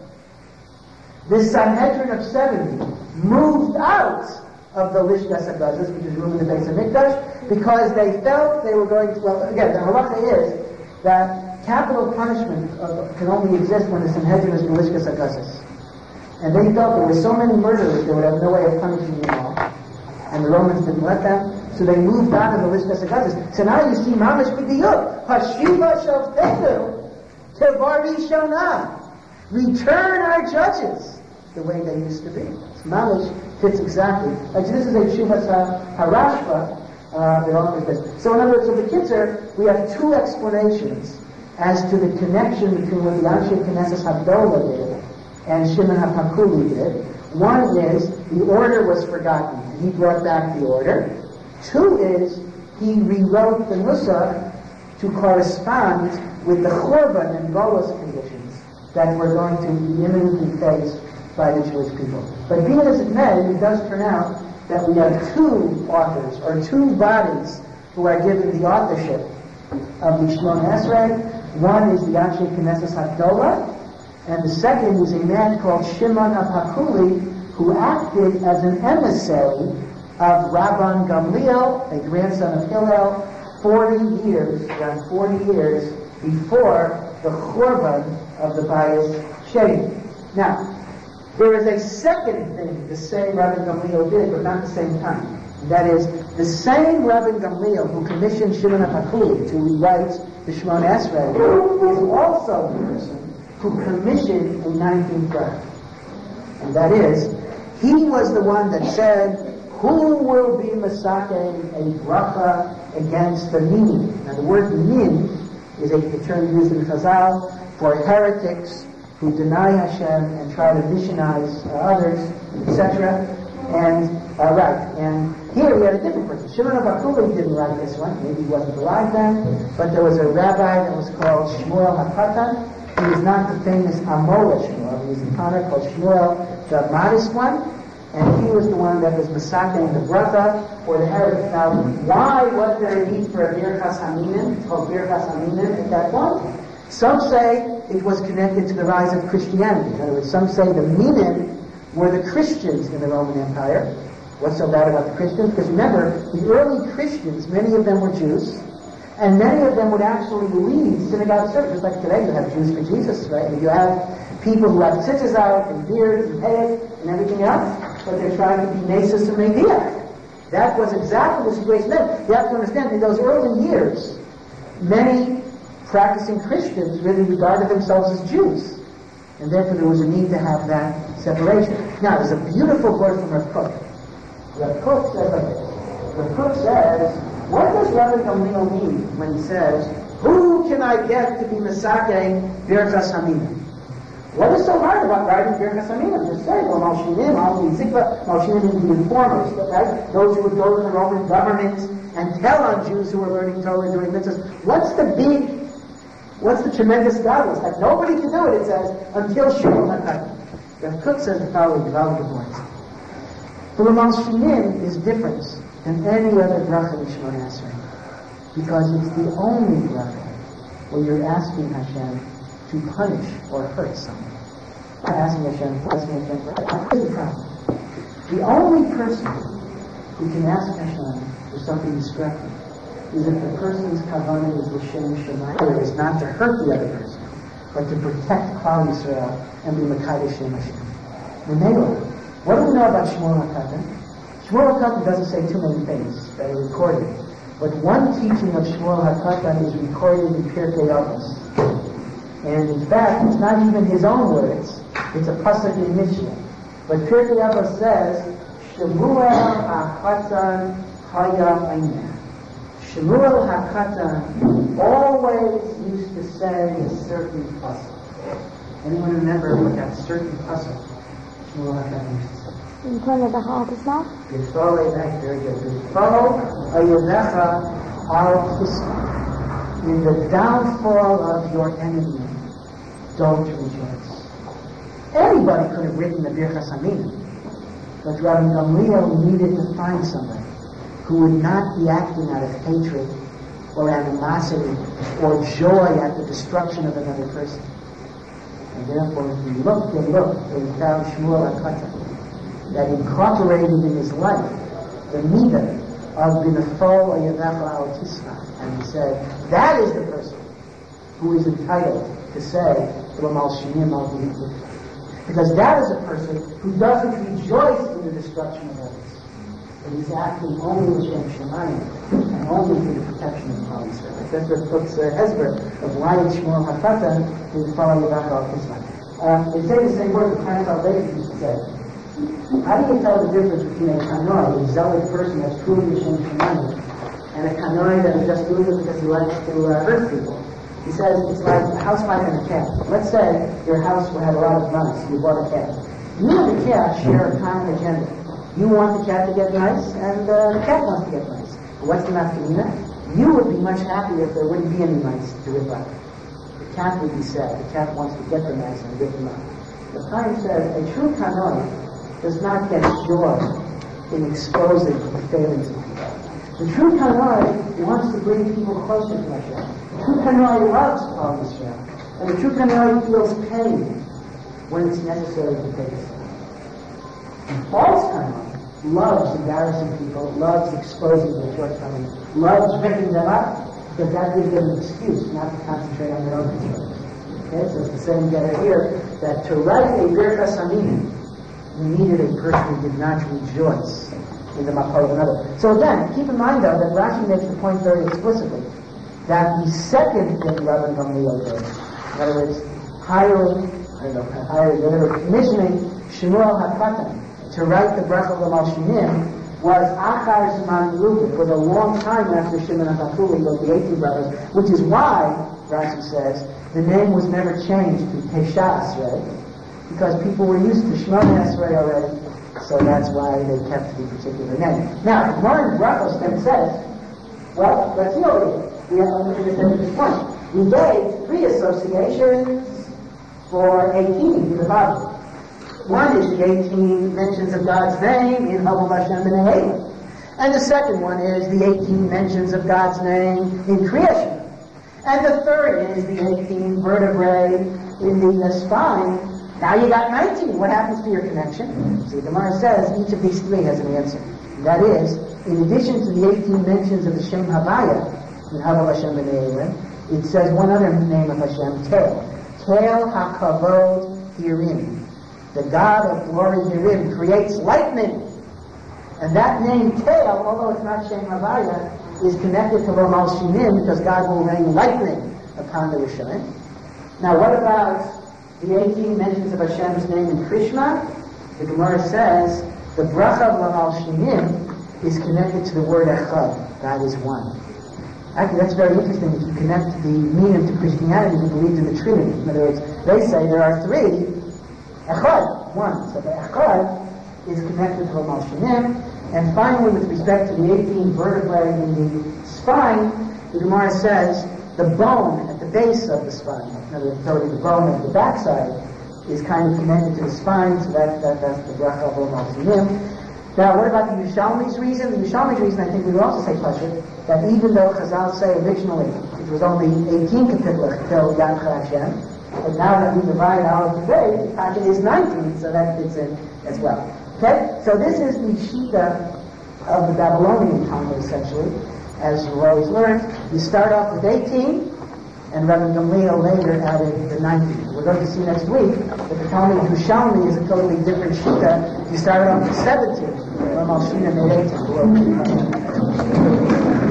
this Sanhedrin of seventy moved out of the Lishkas HaGazos, which is room in the base of Mikdash, because they felt they were going to, well, again, the halacha is that capital punishment uh, can only exist when the Sanhedrin is in Lishkas HaGazos. And they felt there were so many murderers, they would have no way of punishing them all. And the Romans didn't let them, so they moved out of the Lishkas HaGazos. So now you see Mamash B'diyuk, Hashiva Shofteinu, Tevar Rishonah, return our judges the way they used to be. So Mamash fits exactly. Like, so this is a Shuvas HaRashba, uh, the author says. So in other words, so the Kitzur, we have two explanations as to the connection between what the Anshe Knesset Hagdola did and Shimon HaPakuli did. One is, the order was forgotten, and he brought back the order. Two is, he rewrote the Nusach to correspond with the Churban and Golos conditions that were going to be imminently faced by the Jewish people. But be it as it may, it does turn out that we have two authors, or two bodies who are given the authorship of the Shemona Esrei. One is the Anshe Knesset Hagdolah, and the second is a man called Shimon HaPakuli, who acted as an emissary of Rabban Gamliel, a grandson of Hillel, forty years, around forty years before the Churban of the Bayis Sheni. Now, there is a second thing the same Rabban Gamliel did, but not at the same time. That is, the same Rabban Gamliel who commissioned Shimon HaPakuli to rewrite the Shemona Esrei is also the person who commissioned a nineteenth bracha. And that is, he was the one that said, who will be Masakeh a bracha against the min? Now the word min is a, a term used in Chazal for heretics who deny Hashem and try to missionize uh, others, et cetera. And, uh, right, and here we had a different person. Shimon HaPakuli didn't write this one. Maybe he wasn't alive then, but there was a rabbi that was called Shmuel HaKatan. He was not the famous Amola Shmuel. He was a Tanner called Shmuel, the modest one. And he was the one that was Masakeh the bracha for the heretics. Now, why was there a need for a Birchas Haminen? It's called Birchas Haminen at that point. Some say it was connected to the rise of Christianity. In other words, some say the Minen were the Christians in the Roman Empire. What's so bad about the Christians? Because remember, the early Christians, many of them were Jews, and many of them would actually lead synagogue service. Just like today, you have Jews for Jesus, right? And you have people who have tzitzis out and beards and hair and everything else, but they're trying to be nasis and Mediach. That was exactly the situation then. You have to understand, in those early years, many practicing Christians really regarded themselves as Jews. And therefore there was a need to have that separation. Now, there's a beautiful word from Rav Kook. Rav Kook says like this. Rav Kook says, what does Rabbi Gamliel mean when he says, who can I get to be Masakeh Birchas Haminen? What is so hard about writing Birchas Haminen? Just say, well, Malshinim, Al-Zikva, Malshinim the informers, right? Those who would go to the Roman government and tell on Jews who were learning Torah doing mitzvahs. What's the big What's the tremendous godless? Like nobody can do it, it says, until Shmuel HaKatan. Rav Kook says the following valuable points. The Malshinim is different than any other bracha in Shemona Esrei, because it's the only bracha where you're asking Hashem to punish or hurt someone. Not asking Hashem, asking Hashem for Here's the problem. The only person who can ask Hashem for something destructive is if the person's kavanah is l'shem shemayim, is not to hurt the other person, but to protect Klal Yisrael and be mekadosh Shem Hashem. Remember, what do we know about Shmuel HaKatan? Shmuel HaKatan doesn't say too many things that are recorded, but one teaching of Shmuel HaKatan is recorded in Pirkei Avos. And in fact, it's not even his own words, it's a pasuk in Mishnah. But Pirkei Avos says, Shmuel HaKatan Haya Einah. Shmuel HaKatan always used to say a certain pasuk. Anyone remember what that certain pasuk Shmuel HaKatan used to say? In front of the heart is not? B'fol Eivech, very good. B'fol Oyevecha Al Tisma. In the downfall of your enemy, don't rejoice. Anybody could have written the Birchas Haminen, but Rabbi Gamliel needed to find somebody who would not be acting out of hatred or animosity or joy at the destruction of another person. And therefore, if we look and look, we found Shmuel HaKatan, that incorporated in his life the midah of B'nefol Oyevecha Al Tisma. And he said, that is the person who is entitled to say, L'malshinim al b'hikvah. Because that is a person who doesn't rejoice in the destruction of others. But he's acting only with Shem Shemayim and only for the protection of Klal Yisrael. That's what Kook's uh, Hezbollah of why Shmuel HaKatan is following back al Tisma. Uh, they say the same word that Chaim Salvation used to say. How do you tell the difference between a kanoi, a zealot person that's truly Shem Shemayim, and a kanoi that is just doing it because he likes to uh, hurt people? He says it's like a house fight and a cat. Let's say your house will have a lot of mice. You bought a cat. You and the cat share a common agenda. You want the cat to get nice, and uh, the cat wants to get nice. But what's the nafkamina? You would be much happier if there wouldn't be any mice to rip up. The cat would be sad. The cat wants to get the mice and rip them up. The Chaim says a true kanoi does not get joy in exposing the failings of people. The true Kanoi wants to bring people closer to Hashem. The true Kanoi loves Klal Yisrael. And the true Kanoi feels pain when it's necessary to take a stand. And false Kanoi loves embarrassing people, loves exposing their shortcomings, loves picking them up, because that gives them an excuse not to concentrate on their own concerns. Okay, so it's the same getter here, that to write a Birchas Hamina, you needed a person who did not rejoice in the mapal of another. So again, keep in mind though that Rashi makes the point very explicitly that the second thing Rabban Gamliel did, in other words, hiring, I don't know, hiring, whatever, commissioning Shmuel HaKatan to write the Bracha L'Mal Shinim was Achar Zman Ruben. It was a long time after Shimon HaKatuli wrote the eighteen brothers, which is why, Rashi says, the name was never changed to Tesha Asrei, because people were used to Shmona Esrei already, so that's why they kept the particular name. Now, the Gemara in Brachos then says, well, let's see over here. We have to understand at this point. We gave three associations for eighteen in the Bible. One is the eighteen mentions of God's name in Havav Hashem B'nei. And the second one is the eighteen mentions of God's name in creation. And the third is the eighteen vertebrae in the uh, spine. Now you got nineteen. What happens to your connection? See, the Gemara says each of these three has an answer. That is, in addition to the eighteen mentions of the Shem Havaya in Havav Hashem B'nei, it says one other name of Hashem, Tel. Tel HaKavod Hirim. The God of glory Hirim creates lightning. And that name Tel, although it's not Shem Havaya, is connected to L'Mal Shinim because God will rain lightning upon the Rishonim. Now what about the eighteen mentions of Hashem's name in Krishna? The Gemara says the bracha of L'Mal Shinim is connected to the word Echad. God is one. Actually, that's very interesting if you connect the meaning to Christianity who believes in the Trinity. In other words, they say there are three, Echad, one. So the Echad is connected to L'Mal Shinim. And finally, with respect to the eighteen vertebrae in the spine, the Gemara says the bone at the base of the spine, in other words, already the bone of the backside, is kind of connected to the spine, so that, that, that's the bracha of L'Mal Shinim. Now, what about the Yerushalmi's reason? The Yerushalmi's reason, I think we would also say, Pasha, that even though Chazal say originally it was only eighteen kapitlach till Yad Hashem, but now that we divide our today, the packet is nineteen, so that fits in as well. Okay? So this is the Shita of the Babylonian Talmud, essentially. As you've always learned, you start off with eighteen, and Rabban Gamliel later added the nineteen. We're going to see next week that the Talmud Yerushalmi is a totally different Shita. You started off with seventeen, L'Mal Shinim made eighteen.